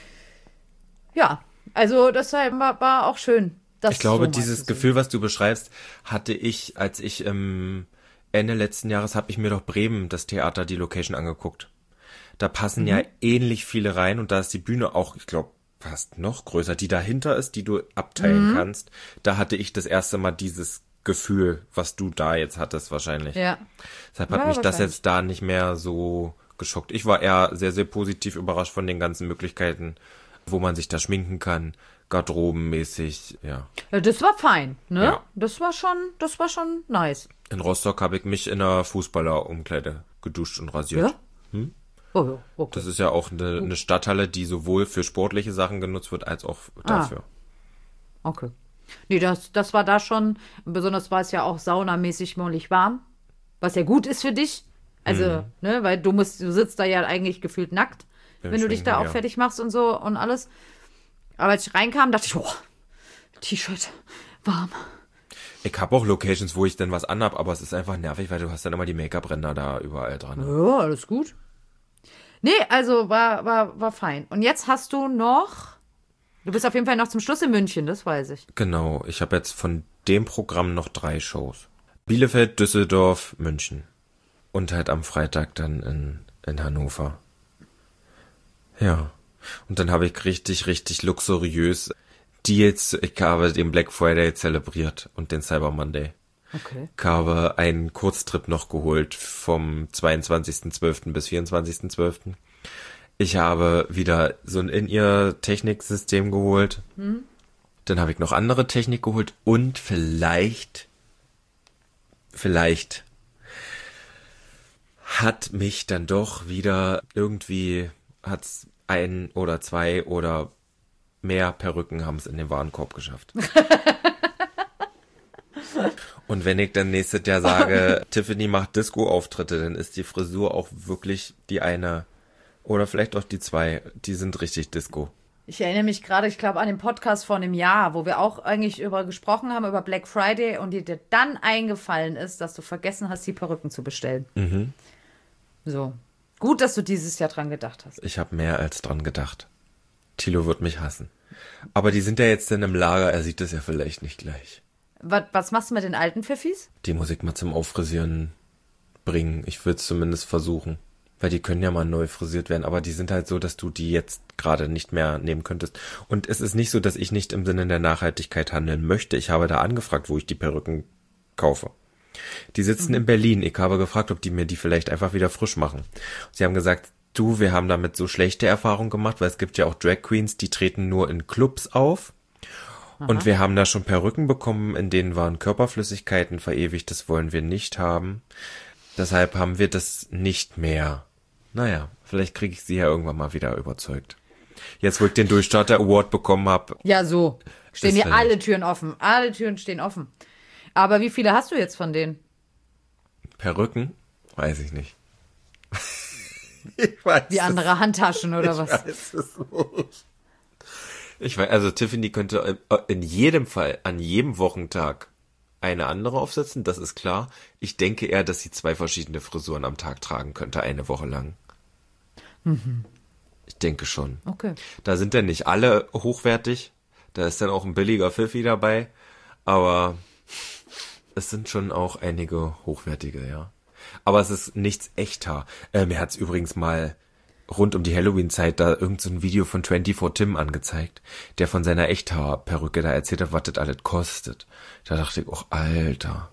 Ja, also das war, war auch schön. Das ich glaube, so dieses Gefühl, was du beschreibst, hatte ich, als ich ähm, Ende letzten Jahres habe ich mir doch Bremen, das Theater, die Location angeguckt. Da passen mhm. ja ähnlich viele rein und da ist die Bühne auch, ich glaube, fast noch größer, die dahinter ist, die du abteilen mhm. kannst. Da hatte ich das erste Mal dieses Gefühl, was du da jetzt hattest wahrscheinlich. Ja. Deshalb hat ja, mich das jetzt da nicht mehr so geschockt. Ich war eher sehr, sehr positiv überrascht von den ganzen Möglichkeiten, wo man sich da schminken kann, garderobenmäßig, ja. Ja, das war fein, ne? Ja. Das war schon, das war schon nice. In Rostock habe ich mich in einer Fußballerumkleide geduscht und rasiert. Ja? Hm? Oh ja, okay. Das ist ja auch eine, eine Stadthalle, die sowohl für sportliche Sachen genutzt wird, als auch dafür. Ah, okay. Nee, das, das war da schon, besonders war es ja auch saunamäßig mollig warm, was ja gut ist für dich. Also, mhm. ne, weil du musst, du sitzt da ja eigentlich gefühlt nackt, Beim wenn du dich da auch ja. fertig machst und so und alles. Aber als ich reinkam, dachte ich, oh, T-Shirt, warm. Ich habe auch Locations, wo ich dann was anhab, aber es ist einfach nervig, weil du hast dann immer die Make-up-Ränder da überall dran. Ja, alles gut. Nee, also war, war, war fein. Und jetzt hast du noch, du bist auf jeden Fall noch zum Schluss in München, das weiß ich. Genau, ich habe jetzt von dem Programm noch drei Shows. Bielefeld, Düsseldorf, München. Und halt am Freitag dann in, in Hannover. Ja. Und dann habe ich richtig, richtig luxuriös Deals. Ich habe den Black Friday zelebriert und den Cyber Monday. Okay. Ich habe einen Kurztrip noch geholt vom zweiundzwanzigsten zwölften bis vierundzwanzigsten zwölften Ich habe wieder so ein In-Ear-Techniksystem geholt. Hm. Dann habe ich noch andere Technik geholt und vielleicht, vielleicht hat mich dann doch wieder irgendwie, hat's ein oder zwei oder mehr Perücken haben es in den Warenkorb geschafft. Und wenn ich dann nächstes Jahr sage, Tiffany macht Disco-Auftritte, dann ist die Frisur auch wirklich die eine oder vielleicht auch die zwei, die sind richtig Disco. Ich erinnere mich gerade, ich glaube, an den Podcast vor einem Jahr, wo wir auch eigentlich über gesprochen haben, über Black Friday und dir dann eingefallen ist, dass du vergessen hast, die Perücken zu bestellen. Mhm. So. Gut, dass du dieses Jahr dran gedacht hast. Ich habe mehr als dran gedacht. Thilo wird mich hassen. Aber die sind ja jetzt dann im Lager, er sieht das ja vielleicht nicht gleich. Was, was machst du mit den alten Pfiffis? Die muss ich mal zum Auffrisieren bringen. Ich würde es zumindest versuchen. Weil die können ja mal neu frisiert werden. Aber die sind halt so, dass du die jetzt gerade nicht mehr nehmen könntest. Und es ist nicht so, dass ich nicht im Sinne der Nachhaltigkeit handeln möchte. Ich habe da angefragt, wo ich die Perücken kaufe. Die sitzen mhm. in Berlin. Ich habe gefragt, ob die mir die vielleicht einfach wieder frisch machen. Sie haben gesagt, du, wir haben damit so schlechte Erfahrungen gemacht, weil es gibt ja auch Drag Queens, die treten nur in Clubs auf. Aha. Und wir haben da schon Perücken bekommen, in denen waren Körperflüssigkeiten verewigt. Das wollen wir nicht haben. Deshalb haben wir das nicht mehr. Naja, vielleicht kriege ich sie ja irgendwann mal wieder überzeugt. Jetzt, wo ich den Durchstarter Award bekommen habe. Ja, so. Stehen hier alle Türen offen. Alle Türen stehen offen. Aber wie viele hast du jetzt von denen? Perücken? Weiß ich nicht. ich weiß Wie andere Handtaschen oder ich was? Weiß es nicht. Ich weiß, also Tiffany könnte in jedem Fall, an jedem Wochentag eine andere aufsetzen, das ist klar. Ich denke eher, dass sie zwei verschiedene Frisuren am Tag tragen könnte, eine Woche lang. Mhm. Ich denke schon. Okay. Da sind dann nicht alle hochwertig. Da ist dann auch ein billiger Pfiffi dabei. Aber es sind schon auch einige hochwertige, ja. Aber es ist nichts echter. Äh, mir hat's übrigens mal rund um die Halloween-Zeit da irgend so ein Video von vierundzwanzig Tim angezeigt, der von seiner Echthaarperücke da erzählt hat, was das alles kostet. Da dachte ich, oh, Alter,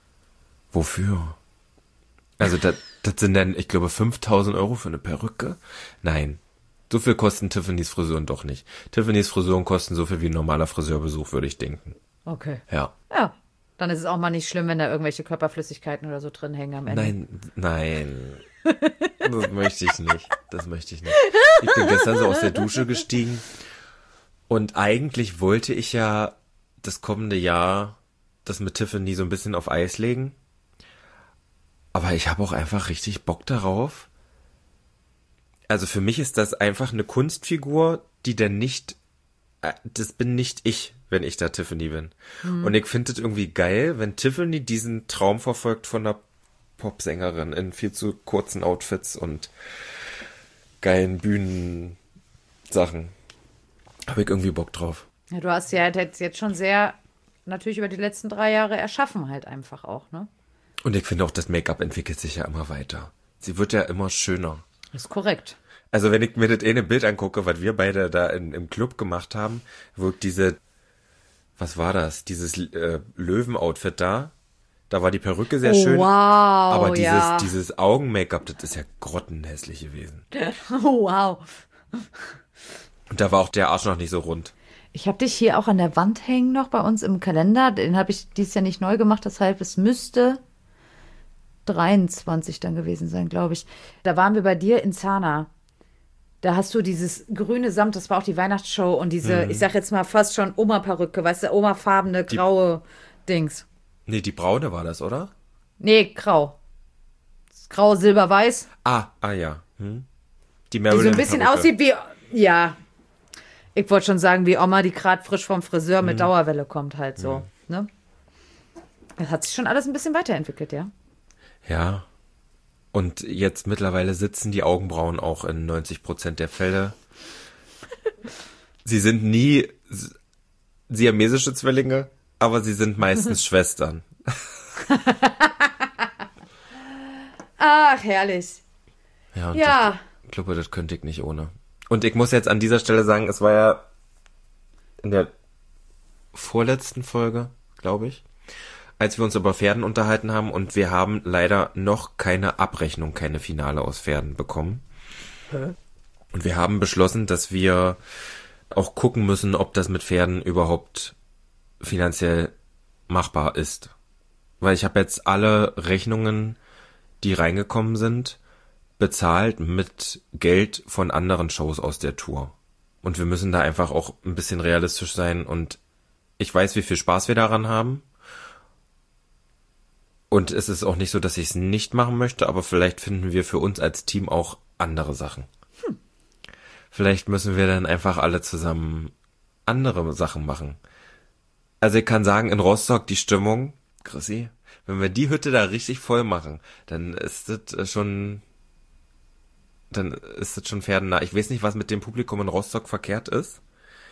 wofür? Also das, das sind dann, ich glaube, fünftausend Euro für eine Perücke? Nein, so viel kosten Tiffany's Frisuren doch nicht. Tiffany's Frisuren kosten so viel wie ein normaler Friseurbesuch, würde ich denken. Okay. Ja. Ja, dann ist es auch mal nicht schlimm, wenn da irgendwelche Körperflüssigkeiten oder so drin hängen am Ende. Nein, nein. Das möchte ich nicht. Das möchte ich nicht. Ich bin gestern so aus der Dusche gestiegen und eigentlich wollte ich ja das kommende Jahr das mit Tiffany so ein bisschen auf Eis legen. Aber ich habe auch einfach richtig Bock darauf. Also für mich ist das einfach eine Kunstfigur, die dann nicht, das bin nicht ich, wenn ich da Tiffany bin. Mhm. Und ich finde es irgendwie geil, wenn Tiffany diesen Traum verfolgt von einer Popsängerin in viel zu kurzen Outfits und geilen Bühnensachen. Habe ich irgendwie Bock drauf. Ja, du hast ja halt jetzt schon sehr natürlich über die letzten drei Jahre erschaffen halt einfach auch, ne? Und ich finde auch, das Make-up entwickelt sich ja immer weiter. Sie wird ja immer schöner. Das ist korrekt. Also wenn ich mir das eine Bild angucke, was wir beide da in, im Club gemacht haben, wo diese, was war das? Dieses äh, Löwen-Outfit da. Da war die Perücke sehr oh, schön. Wow, aber dieses, ja. dieses Augen-Make-up, das ist ja grottenhässlich gewesen. Oh, wow. Und da war auch der Arsch noch nicht so rund. Ich habe dich hier auch an der Wand hängen noch bei uns im Kalender. Den habe ich dieses Jahr nicht neu gemacht, deshalb es müsste dreiundzwanzig dann gewesen sein, glaube ich. Da waren wir bei dir in Zana. Da hast du dieses grüne Samt, das war auch die Weihnachtsshow und diese, mhm. ich sag jetzt mal fast schon Oma-Perücke, weißt du, Oma-farbene, graue die, Dings. Nee, die braune war das, oder? Nee, grau. Grau, silber, weiß. Ah, ah ja. Hm. Die Marilyn Die so ein bisschen Perücke. Aussieht wie, ja, ich wollte schon sagen, wie Oma, die gerade frisch vom Friseur mit hm. Dauerwelle kommt halt so, hm. ne? Das hat sich schon alles ein bisschen weiterentwickelt, ja. Ja. Und jetzt mittlerweile sitzen die Augenbrauen auch in neunzig Prozent der Fälle. Sie sind nie siamesische Zwillinge, aber sie sind meistens Schwestern. Ach, herrlich. Ja, und ja. Das, ich glaube, das könnte ich nicht ohne. Und ich muss jetzt an dieser Stelle sagen, es war ja in der vorletzten Folge, glaube ich, als wir uns über Pferden unterhalten haben und wir haben leider noch keine Abrechnung, keine Finale aus Pferden bekommen. Hä? Und wir haben beschlossen, dass wir auch gucken müssen, ob das mit Pferden überhaupt finanziell machbar ist. Weil ich habe jetzt alle Rechnungen, die reingekommen sind, bezahlt mit Geld von anderen Shows aus der Tour. Und wir müssen da einfach auch ein bisschen realistisch sein und ich weiß, wie viel Spaß wir daran haben. Und es ist auch nicht so, dass ich es nicht machen möchte, aber vielleicht finden wir für uns als Team auch andere Sachen. Hm. Vielleicht müssen wir dann einfach alle zusammen andere Sachen machen. Also ich kann sagen, in Rostock die Stimmung, Chrissy, wenn wir die Hütte da richtig voll machen, dann ist das schon, dann ist das schon pferdennah. Ich weiß nicht, was mit dem Publikum in Rostock verkehrt ist.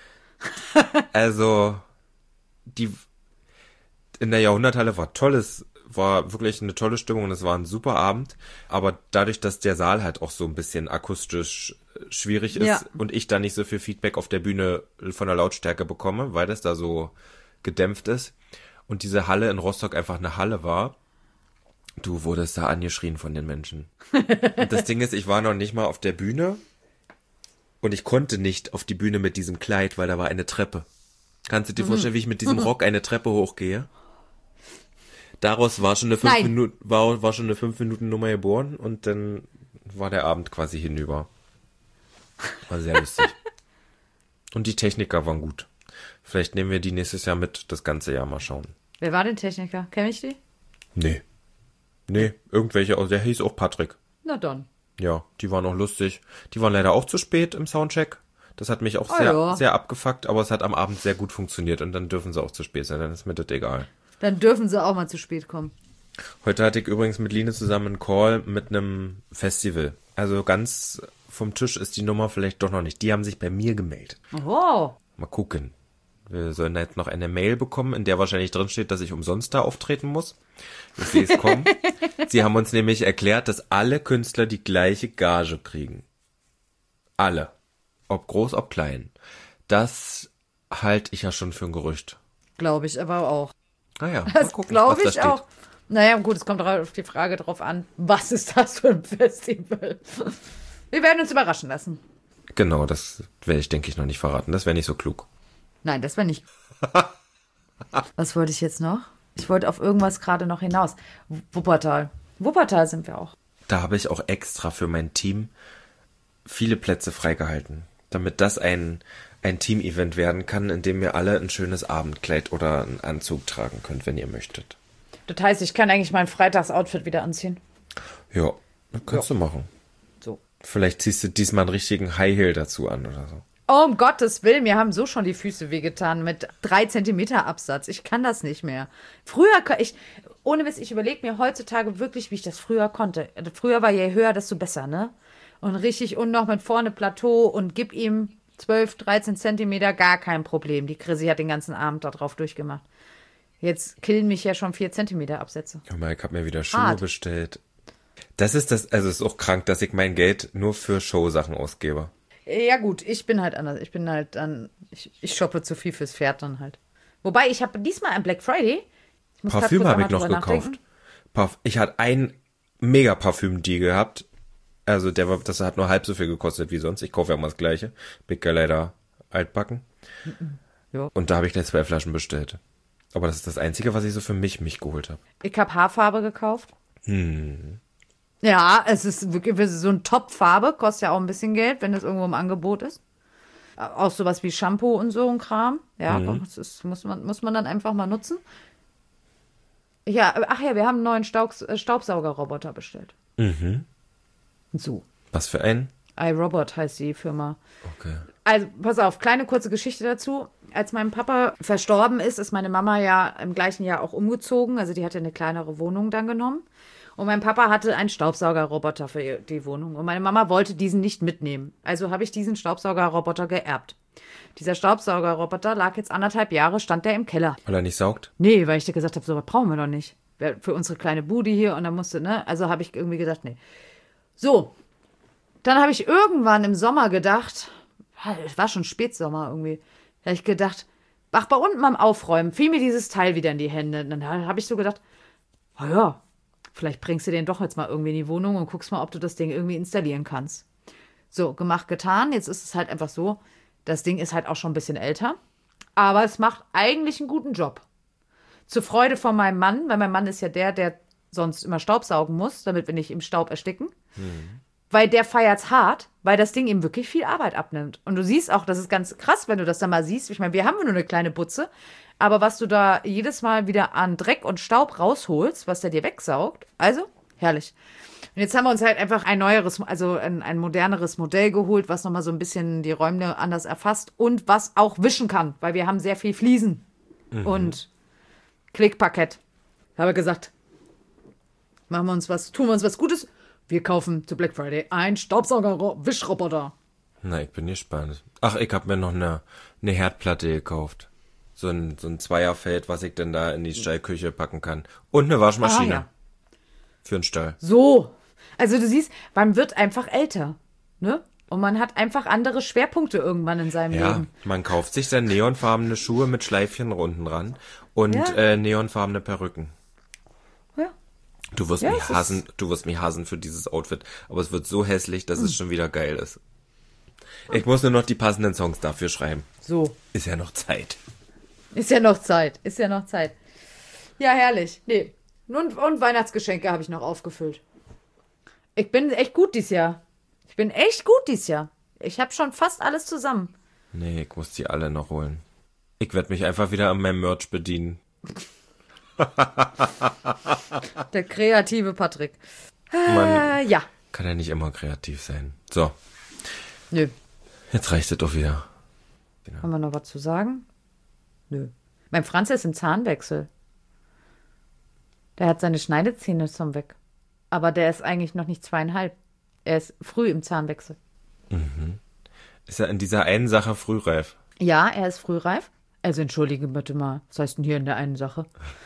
Also, die, in der Jahrhunderthalle war tolles, war wirklich eine tolle Stimmung und es war ein super Abend, aber dadurch, dass der Saal halt auch so ein bisschen akustisch schwierig ist ja. und ich da nicht so viel Feedback auf der Bühne von der Lautstärke bekomme, weil das da so gedämpft ist und diese Halle in Rostock einfach eine Halle war, du wurdest da angeschrien von den Menschen. Und das Ding ist, ich war noch nicht mal auf der Bühne und ich konnte nicht auf die Bühne mit diesem Kleid, weil da war eine Treppe. Kannst du dir vorstellen, wie ich mit diesem Rock eine Treppe hochgehe? Daraus war schon eine fünf Minuten, war, war schon eine fünf Minuten Nummer geboren und dann war der Abend quasi hinüber. War sehr lustig. Und die Techniker waren gut. Vielleicht nehmen wir die nächstes Jahr mit, das ganze Jahr mal schauen. Wer war denn Techniker? Kenn ich die? Nee. Nee, irgendwelche, also der hieß auch Patrick. Na dann. Ja, die waren auch lustig. Die waren leider auch zu spät im Soundcheck. Das hat mich auch oh sehr, ja. sehr abgefuckt, aber es hat am Abend sehr gut funktioniert und dann dürfen sie auch zu spät sein, dann ist mir das egal. Dann dürfen sie auch mal zu spät kommen. Heute hatte ich übrigens mit Line zusammen einen Call mit einem Festival. Also ganz vom Tisch ist die Nummer vielleicht doch noch nicht. Die haben sich bei mir gemeldet. Oh. Mal gucken. Wir sollen da jetzt noch eine Mail bekommen, in der wahrscheinlich drin steht, dass ich umsonst da auftreten muss. Ich sehe es kommen. Sie haben uns nämlich erklärt, dass alle Künstler die gleiche Gage kriegen. Alle. Ob groß, ob klein. Das halte ich ja schon für ein Gerücht. Glaube ich aber auch. Naja, mal das gucken, glaube was da ich steht. auch. Naja, gut, es kommt auf die Frage drauf an, was ist das für ein Festival? Wir werden uns überraschen lassen. Genau, das werde ich, denke ich, noch nicht verraten. Das wäre nicht so klug. Nein, das wäre nicht. Was wollte ich jetzt noch? Ich wollte auf irgendwas gerade noch hinaus. Wuppertal. Wuppertal sind wir auch. Da habe ich auch extra für mein Team viele Plätze freigehalten, damit das ein, ein Team-Event werden kann, in dem ihr alle ein schönes Abendkleid oder einen Anzug tragen könnt, wenn ihr möchtet. Das heißt, ich kann eigentlich mein Freitagsoutfit wieder anziehen? Ja, das kannst ja. du machen. So. Vielleicht ziehst du diesmal einen richtigen High Heel dazu an oder so. Oh, um Gottes Willen, mir haben so schon die Füße wehgetan mit drei Zentimeter Absatz. Ich kann das nicht mehr. Früher, ich, ohne Witz, ich überlege mir heutzutage wirklich, wie ich das früher konnte. Früher war je höher, desto besser, ne? Und richtig und noch mit vorne Plateau und gib ihm zwölf, dreizehn Zentimeter, gar kein Problem. Die Chrissy hat den ganzen Abend da drauf durchgemacht. Jetzt killen mich ja schon vier Zentimeter Absätze. Hör mal, ich habe mir wieder Schuhe Hart. bestellt. Das ist das, also es ist auch krank, dass ich mein Geld nur für Showsachen ausgebe. Ja gut, ich bin halt anders. Ich bin halt dann, ich, ich shoppe zu viel fürs Pferd dann halt. Wobei, ich habe diesmal am Black Friday, ich muss Parfüm habe ich noch gekauft. Parf- ich hatte ein mega Parfüm-Deal gehabt. Also der war, das hat nur halb so viel gekostet wie sonst. Ich kaufe ja immer das Gleiche. Big Guy leider altbacken. Ja. Und da habe ich gleich zwei Flaschen bestellt. Aber das ist das Einzige, was ich so für mich mich geholt habe. Ich habe Haarfarbe gekauft. Hm. Ja, es ist wirklich so eine Top-Farbe, kostet ja auch ein bisschen Geld, wenn das irgendwo im Angebot ist. Auch sowas wie Shampoo und so ein Kram. Ja, Mhm. das ist, muss man, muss man dann einfach mal nutzen. Ja, ach ja, wir haben einen neuen Staub, äh, Staubsaugerroboter bestellt. Mhm. So. Was für ein? iRobot heißt die Firma. Okay. Also, pass auf, kleine kurze Geschichte dazu. Als mein Papa verstorben ist, ist meine Mama ja im gleichen Jahr auch umgezogen. Also die hatte eine kleinere Wohnung dann genommen. Und mein Papa hatte einen Staubsaugerroboter für die Wohnung. Und meine Mama wollte diesen nicht mitnehmen. Also habe ich diesen Staubsaugerroboter geerbt. Dieser Staubsaugerroboter lag jetzt anderthalb Jahre, stand der im Keller. Weil er nicht saugt? Nee, weil ich dir gesagt habe, so was brauchen wir doch nicht. Für unsere kleine Bude hier. Und dann musste, ne? Also habe ich irgendwie gedacht, nee. So. Dann habe ich irgendwann im Sommer gedacht, es war schon Spätsommer irgendwie, da habe ich gedacht, ach, bei unten beim Aufräumen fiel mir dieses Teil wieder in die Hände. Und dann habe ich so gedacht, oh ja, vielleicht bringst du den doch jetzt mal irgendwie in die Wohnung und guckst mal, ob du das Ding irgendwie installieren kannst. So, gemacht, getan. Jetzt ist es halt einfach so, das Ding ist halt auch schon ein bisschen älter, aber es macht eigentlich einen guten Job. Zur Freude von meinem Mann, weil mein Mann ist ja der, der sonst immer Staubsaugen muss, damit wir nicht im Staub ersticken. Hm. Weil der feiert's hart, weil das Ding ihm wirklich viel Arbeit abnimmt. Und du siehst auch, das ist ganz krass, wenn du das dann mal siehst. Ich meine, wir haben nur eine kleine Butze, aber was du da jedes Mal wieder an Dreck und Staub rausholst, was der dir wegsaugt, also herrlich. Und jetzt haben wir uns halt einfach ein neueres, also ein, ein moderneres Modell geholt, was nochmal so ein bisschen die Räume anders erfasst und was auch wischen kann, weil wir haben sehr viel Fliesen mhm. und Klickparkett. Ich habe gesagt, machen wir uns was, tun wir uns was Gutes. Wir kaufen zu Black Friday einen Staubsauger-Wischroboter. Na, ich bin gespannt. Ach, ich hab mir noch eine, eine Herdplatte gekauft. So ein, so ein Zweierfeld, was ich denn da in die Stallküche packen kann. Und eine Waschmaschine. Ah, ja. Für den Stall. So. Also du siehst, man wird einfach älter. Ne? Und man hat einfach andere Schwerpunkte irgendwann in seinem ja, Leben. Man kauft sich dann neonfarbene Schuhe mit Schleifchen unten dran und ja. äh, neonfarbene Perücken. Ja. Du wirst ja, mich hassen, du wirst mich hassen für dieses Outfit, aber es wird so hässlich, dass hm. es schon wieder geil ist. Ich muss nur noch die passenden Songs dafür schreiben. So. Ist ja noch Zeit. Ist ja noch Zeit, ist ja noch Zeit. Ja, herrlich. Nee. Und, und Weihnachtsgeschenke habe ich noch aufgefüllt. Ich bin echt gut dieses Jahr. Ich bin echt gut dieses Jahr. Ich habe schon fast alles zusammen. Nee, ich muss die alle noch holen. Ich werde mich einfach wieder an meinem Merch bedienen. Der kreative Patrick. Man äh, ja. kann ja nicht immer kreativ sein. So. Nö. Jetzt reicht es doch wieder. Genau. Haben wir noch was zu sagen? Nö. Mein Franz ist im Zahnwechsel. Der hat seine Schneidezähne zum Weg. Aber der ist eigentlich noch nicht zweieinhalb. Er ist früh im Zahnwechsel. Mhm. Ist er in dieser einen Sache frühreif? Ja, er ist frühreif. Also entschuldige bitte mal, was heißt denn hier in der einen Sache?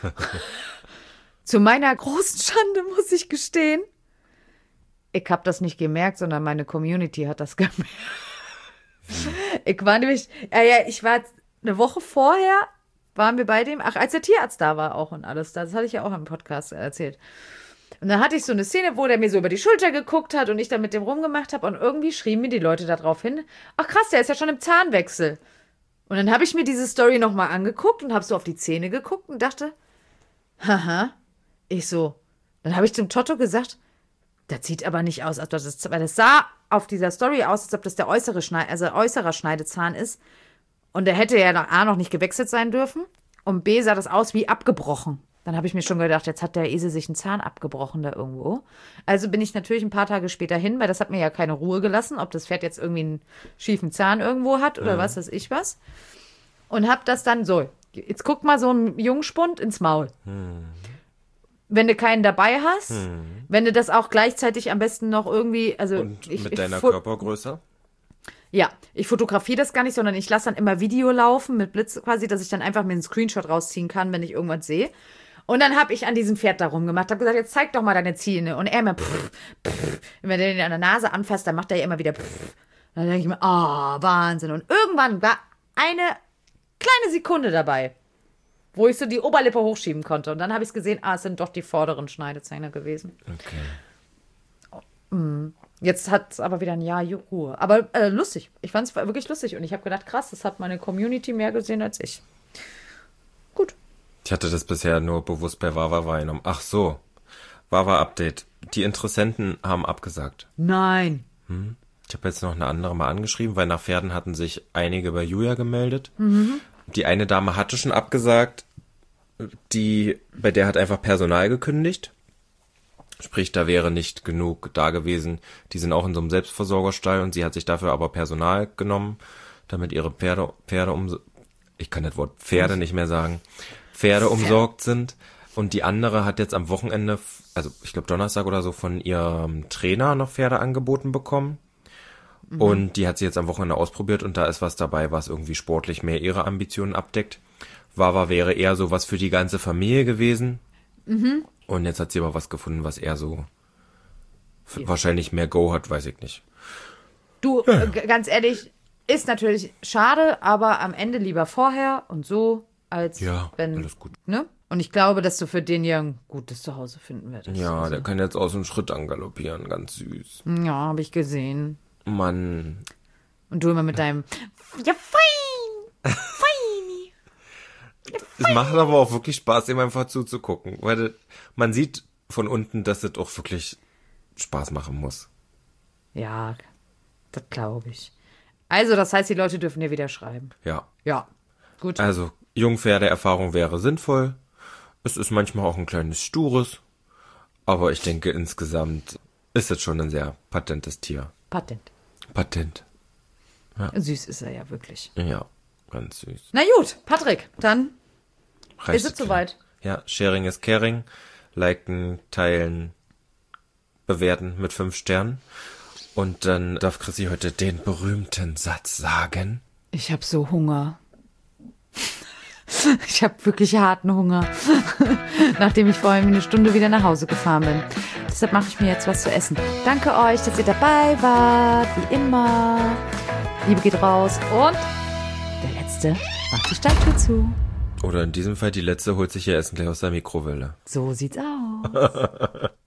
Zu meiner großen Schande muss ich gestehen, ich habe das nicht gemerkt, sondern meine Community hat das gemerkt. Ich war nämlich, ja, ja, ich war eine Woche vorher, waren wir bei dem, ach, als der Tierarzt da war auch und alles, das hatte ich ja auch im Podcast erzählt. Und dann hatte ich so eine Szene, wo der mir so über die Schulter geguckt hat und ich dann mit dem rumgemacht habe und irgendwie schrieben mir die Leute da drauf hin, ach krass, der ist ja schon im Zahnwechsel. Und dann habe ich mir diese Story nochmal angeguckt und habe so auf die Zähne geguckt und dachte, haha, ich so. Dann habe ich zum Totto gesagt, das sieht aber nicht aus, als das, weil das sah auf dieser Story aus, als ob das der äußere Schneid, also äußerer Schneidezahn ist. Und der hätte ja noch, A, noch nicht gewechselt sein dürfen und B, sah das aus wie abgebrochen. Dann habe ich mir schon gedacht, jetzt hat der Esel sich einen Zahn abgebrochen da irgendwo. Also bin ich natürlich ein paar Tage später hin, weil das hat mir ja keine Ruhe gelassen, ob das Pferd jetzt irgendwie einen schiefen Zahn irgendwo hat oder mhm. was weiß ich was. Und habe das dann so, jetzt guck mal so einen Jungspund ins Maul. Mhm. Wenn du keinen dabei hast, mhm. wenn du das auch gleichzeitig am besten noch irgendwie, also Und ich, mit ich, deiner ich, Körpergröße? Ja, ich fotografiere das gar nicht, sondern ich lasse dann immer Video laufen mit Blitz quasi, dass ich dann einfach mir einen Screenshot rausziehen kann, wenn ich irgendwas sehe. Und dann habe ich an diesem Pferd da rumgemacht, habe gesagt, jetzt zeig doch mal deine Zähne. Und er immer, pff, pff. Wenn er den an der Nase anfasst, dann macht er ja immer wieder, pff. Dann denke ich mir, ah, oh, Wahnsinn. Und irgendwann war eine kleine Sekunde dabei, wo ich so die Oberlippe hochschieben konnte. Und dann habe ich es gesehen, ah, es sind doch die vorderen Schneidezähne gewesen. Okay. Mm. Jetzt hat es aber wieder ein Jahr Ruhe. Aber äh, lustig. Ich fand es wirklich lustig. Und ich habe gedacht, krass, das hat meine Community mehr gesehen als ich. Gut. Ich hatte das bisher nur bewusst bei Wawa wahrgenommen. Ach so. Wawa-Update. Die Interessenten haben abgesagt. Nein. Hm. Ich habe jetzt noch eine andere mal angeschrieben, weil nach Pferden hatten sich einige bei Julia gemeldet. Mhm. Die eine Dame hatte schon abgesagt, die, bei der hat einfach Personal gekündigt. Sprich, da wäre nicht genug da gewesen. Die sind auch in so einem Selbstversorgerstall und sie hat sich dafür aber Personal genommen, damit ihre Pferde, Pferde um, ich kann das Wort Pferde nicht mehr sagen, Pferde umsorgt sind. Und die andere hat jetzt am Wochenende, also ich glaube Donnerstag oder so, von ihrem Trainer noch Pferde angeboten bekommen. Mhm. Und die hat sie jetzt am Wochenende ausprobiert und da ist was dabei, was irgendwie sportlich mehr ihre Ambitionen abdeckt. Wawa wäre eher so was für die ganze Familie gewesen. Mhm. Und jetzt hat sie aber was gefunden, was eher so f- wahrscheinlich mehr Go hat, weiß ich nicht. Du, ja. äh, ganz ehrlich, ist natürlich schade, aber am Ende lieber vorher und so, als ja, wenn, alles gut. Ne? Und ich glaube, dass du für den ja ein gutes Zuhause finden wirst. Ja, also. Der kann jetzt aus dem Schritt angaloppieren, ganz süß. Ja, habe ich gesehen. Mann. Und du immer mit deinem ja, fein, fein. Ja, fein. Es macht aber auch wirklich Spaß, ihm einfach zuzugucken, weil man sieht von unten, dass es auch wirklich Spaß machen muss. Ja, das glaube ich. Also, das heißt, die Leute dürfen dir wieder schreiben. Ja. Ja, gut. Also, Jungpferdeerfahrung wäre sinnvoll. Es ist manchmal auch ein kleines Stures. Aber ich denke, insgesamt ist es schon ein sehr patentes Tier. Patent. Patent. Ja. Süß ist er ja wirklich. Ja, ganz süß. Na gut, Patrick, dann Reicht ist es soweit. Ja, Sharing is Caring. Liken, teilen, bewerten mit fünf Sternen. Und dann darf Chrissy heute den berühmten Satz sagen. Ich habe so Hunger. Ich habe wirklich harten Hunger. Nachdem ich vorhin eine Stunde wieder nach Hause gefahren bin. Deshalb mache ich mir jetzt was zu essen. Danke euch, dass ihr dabei wart. Wie immer. Liebe geht raus. Und der Letzte macht die Stalltür zu. Oder in diesem Fall die Letzte holt sich ihr Essen gleich aus der Mikrowelle. So sieht's aus.